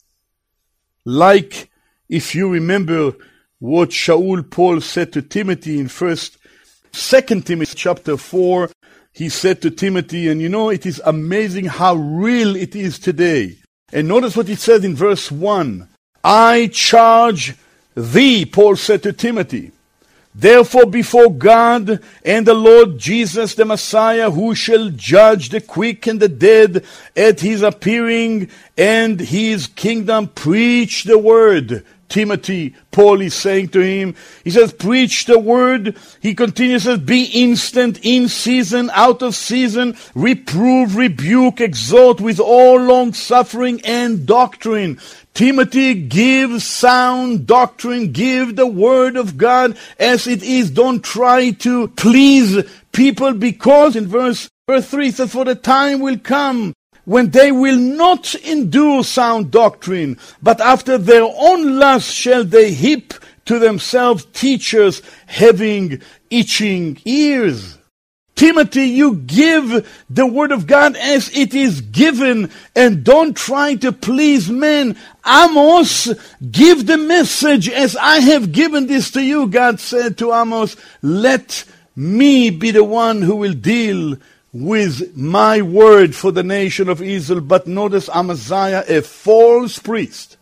Like, if you remember what Shaul Paul said to Timothy in first, Second Timothy chapter four, he said to Timothy, and you know, it is amazing how real it is today. And notice what it says in verse one. I charge thee, Paul said to Timothy, therefore before God and the Lord Jesus the Messiah, who shall judge the quick and the dead at his appearing and his kingdom, preach the word. Timothy, Paul is saying to him, he says, preach the word. He continues, says, be instant, in season, out of season, reprove, rebuke, exhort with all long suffering and doctrine. Timothy, give sound doctrine, give the word of God as it is. Don't try to please people, because in verse, verse three it says, for the time will come when they will not endure sound doctrine, but after their own lust shall they heap to themselves teachers having itching ears. Timothy, you give the word of God as it is given, and don't try to please men. Amos, give the message as I have given this to you. God said to Amos, let me be the one who will deal with my word for the nation of Israel. But notice Amaziah, a false priest,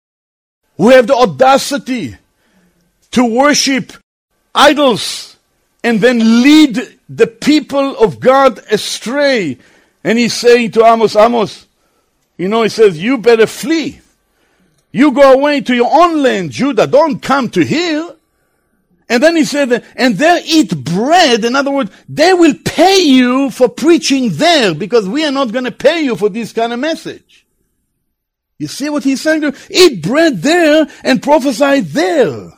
who have the audacity to worship idols and then lead the people of God astray. And he's saying to Amos, Amos, you know, he says, you better flee. You go away to your own land, Judah. Don't come to here. And then he said, and there eat bread. In other words, they will pay you for preaching there, because we are not going to pay you for this kind of message. You see what he's saying? Eat bread there and prophesy there.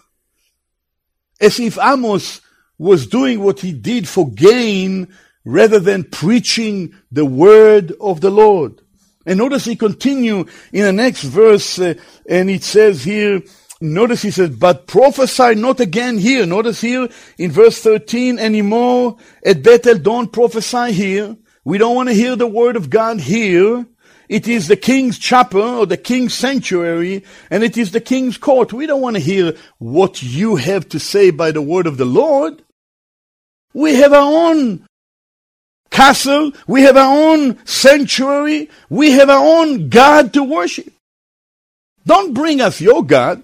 As if Amos was doing what he did for gain rather than preaching the word of the Lord. And notice he continue in the next verse, uh, and it says here, notice he says, but prophesy not again here. Notice here in verse thirteen anymore at Bethel, don't prophesy here. We don't want to hear the word of God here. It is the king's chapel or the king's sanctuary, and it is the king's court. We don't want to hear what you have to say by the word of the Lord. We have our own castle. We have our own sanctuary. We have our own God to worship. Don't bring us your God.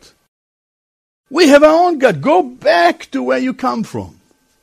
We have our own God. Go back to where you come from.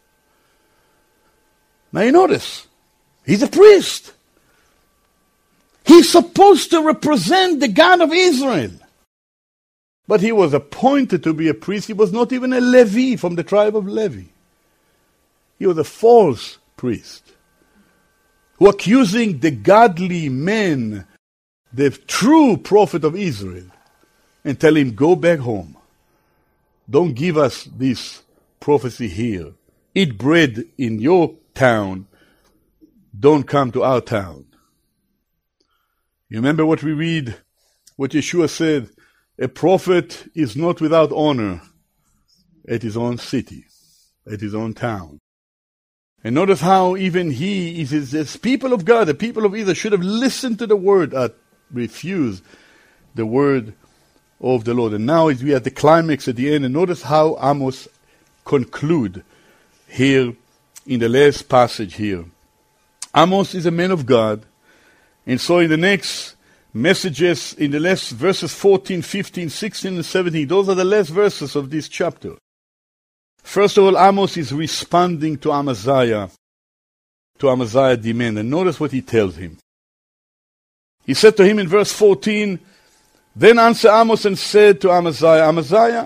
Now you notice, he's a priest. He's supposed to represent the God of Israel. But he was appointed to be a priest. He was not even a Levi from the tribe of Levi. He was a false priest, who accusing the godly man, the true prophet of Israel, and tell him, go back home. Don't give us this prophecy here. Eat bread in your town. Don't come to our town. You remember what we read, what Yeshua said a prophet is not without honor at his own city, at his own town. And notice how even he is this people of God, the people of Israel, should have listened to the word, uh, refused the word of the Lord. And now we are at the climax at the end, and notice how Amos conclude here in the last passage here. Amos is a man of God, and so in the next messages, in the last verses fourteen, fifteen, sixteen, and seventeen, those are the last verses of this chapter. First of all, Amos is responding to Amaziah, to Amaziah's demand. And notice what he tells him. He said to him in verse fourteen, Then answered Amos and said to Amaziah, Amaziah,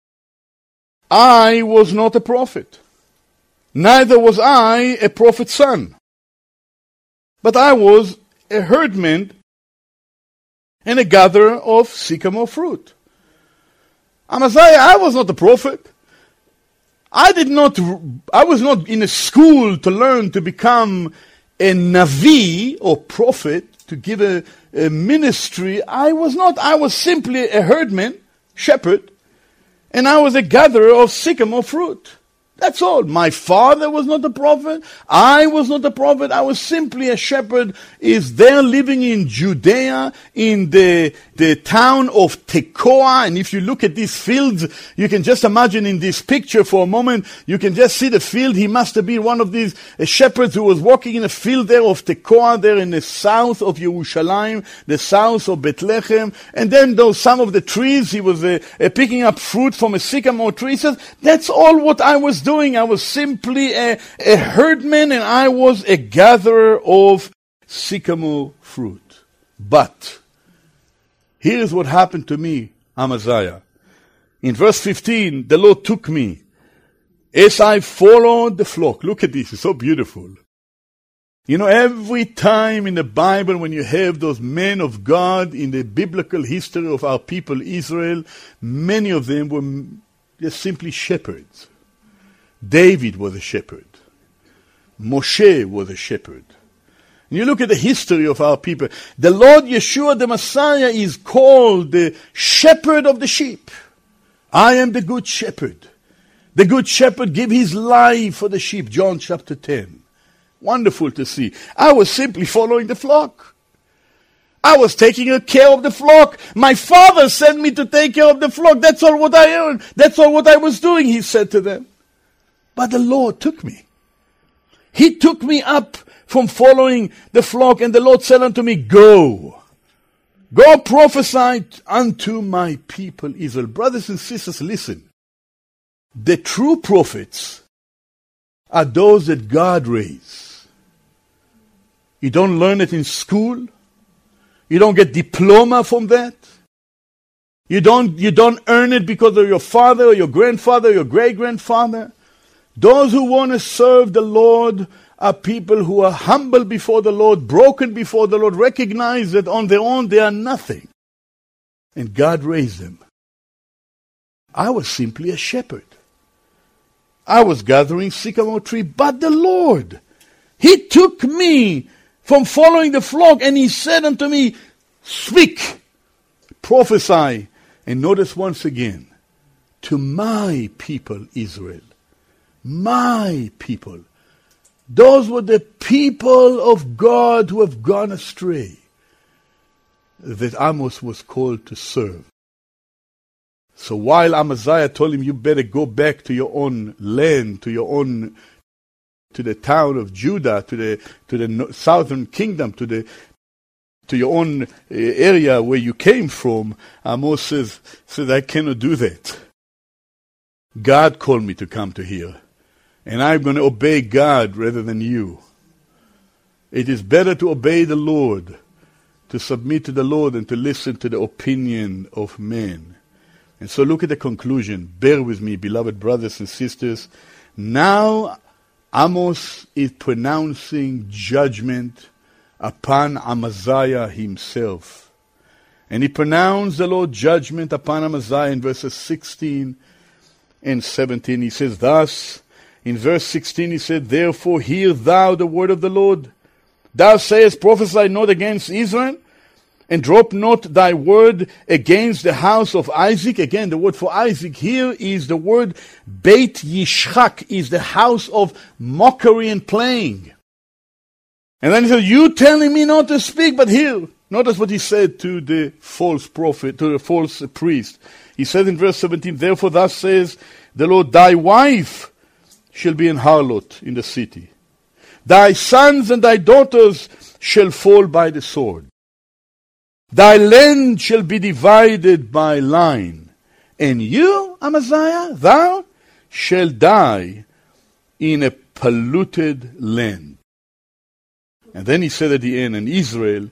I was not a prophet, neither was I a prophet's son, but I was a herdman and a gatherer of sycamore fruit. Amaziah, I was not a prophet. I did not, I was not in a school to learn to become a Navi or prophet, to give a, a ministry. I was not. I was simply a herdman, shepherd, and I was a gatherer of sycamore fruit. That's all. My father was not a prophet. I was not a prophet. I was simply a shepherd. Is there living in Judea, in the, the town of Tekoa. And if you look at these fields, you can just imagine in this picture for a moment, you can just see the field. He must have been one of these uh, shepherds who was walking in a field there of Tekoa, there in the south of Jerusalem, the south of Bethlehem. And then those, some of the trees, he was uh, uh, picking up fruit from a sycamore tree. He says, that's all what I was doing. I was simply a, a herdman, and I was a gatherer of sycamore fruit. But here's what happened to me, Amaziah. In verse fifteen, the Lord took me as I followed the flock. Look at this, it's so beautiful. You know, every time in the Bible when you have those men of God in the biblical history of our people Israel, many of them were just simply shepherds. David was a shepherd. Moshe was a shepherd. And you look at the history of our people. The Lord Yeshua, the Messiah, is called the shepherd of the sheep. I am the good shepherd. The good shepherd gave his life for the sheep. John chapter ten. Wonderful to see. I was simply following the flock. I was taking care of the flock. My father sent me to take care of the flock. That's all what I earned. That's all what I was doing, he said to them. But the Lord took me. He took me up from following the flock, and the Lord said unto me, Go. Go prophesy unto my people Israel. Brothers and sisters, listen. The true prophets are those that God raised. You don't learn it in school. You don't get diploma from that. You don't, you don't earn it because of your father or your grandfather or your great-grandfather. Those who want to serve the Lord are people who are humble before the Lord, broken before the Lord, recognize that on their own they are nothing. And God raised them. I was simply a shepherd. I was gathering sycamore tree, but the Lord, He took me from following the flock, and He said unto me, Speak, prophesy, and notice once again, to my people Israel. My people. Those were the people of God who have gone astray, that Amos was called to serve. So while Amaziah told him, you better go back to your own land, to your own, to the town of Judah, to the to the southern kingdom, to the to your own uh, area where you came from, Amos says, says, I cannot do that. God called me to come to here. And I'm going to obey God rather than you. It is better to obey the Lord, to submit to the Lord, than to listen to the opinion of men. And so look at the conclusion. Bear with me, beloved brothers and sisters. Now Amos is pronouncing judgment upon Amaziah himself. And he pronounced the Lord judgment upon Amaziah in verses sixteen and seventeen. He says thus, in verse sixteen he said, Therefore hear thou the word of the Lord. Thou sayest, prophesy not against Israel. and drop not thy word against the house of Isaac. Again, the word for Isaac here is the word Beit Yishchak, is the house of mockery and playing. And then he said, you telling me not to speak, but here. Notice what he said to the false prophet, to the false priest. He said in verse seventeen, therefore thus says the Lord, thy wife shall be an harlot in the city. Thy sons and thy daughters shall fall by the sword. Thy land shall be divided by line. And you, Amaziah, thou shall die in a polluted land. And then he said at the end, and Israel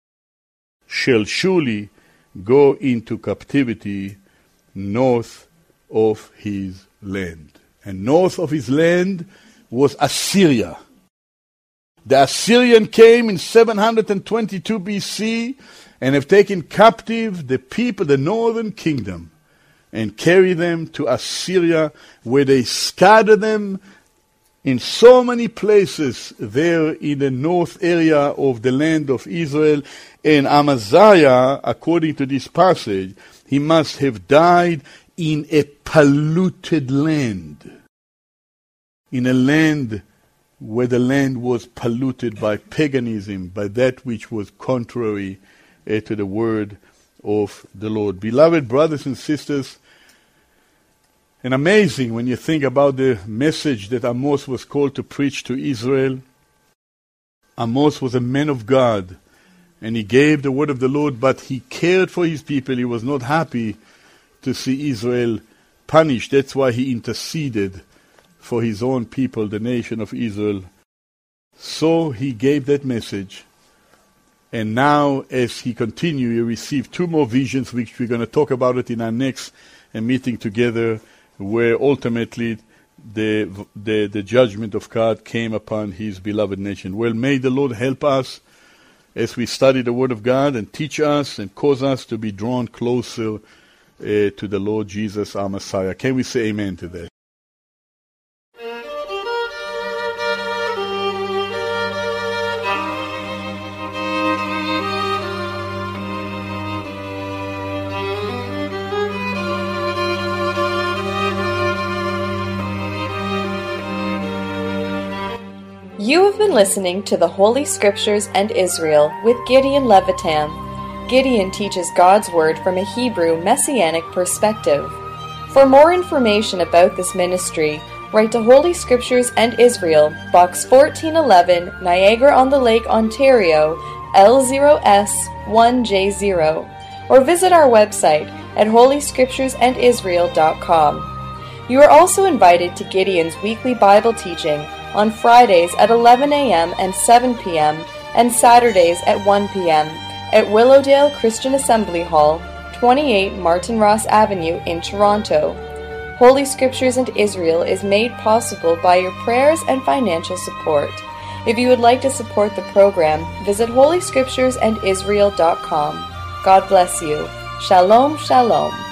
shall surely go into captivity north of his land. And north of his land was Assyria. The Assyrian came in seven hundred twenty-two B C and have taken captive the people, the northern kingdom, and carry them to Assyria, where they scatter them in so many places there in the north area of the land of Israel. And Amaziah, according to this passage, he must have died in a polluted land. In a land where the land was polluted by paganism, by that which was contrary uh, to the word of the Lord. Beloved brothers and sisters, and amazing when you think about the message that Amos was called to preach to Israel. Amos was a man of God, and he gave the word of the Lord, but he cared for his people. He was not happy to see Israel punished. That's why he interceded for his own people, the nation of Israel. So he gave that message. And now, as he continued, he received two more visions, which we're going to talk about it in our next uh, meeting together, where ultimately the, the the judgment of God came upon his beloved nation. Well, may the Lord help us as we study the Word of God and teach us and cause us to be drawn closer uh, to the Lord Jesus, our Messiah. Can we say amen to that? You have been listening to the Holy Scriptures and Israel with Gideon Levitan. Gideon teaches God's Word from a Hebrew Messianic perspective. For more information about this ministry, write to Holy Scriptures and Israel, Box fourteen eleven, Niagara-on-the-Lake, Ontario, L zero S one J zero, or visit our website at holy scriptures and israel dot com. You are also invited to Gideon's weekly Bible teaching on Fridays at eleven a.m. and seven p.m. and Saturdays at one p.m. at Willowdale Christian Assembly Hall, twenty-eight Martin Ross Avenue in Toronto. Holy Scriptures and Israel is made possible by your prayers and financial support. If you would like to support the program, visit holy scriptures and israel dot com. God bless you. Shalom, shalom.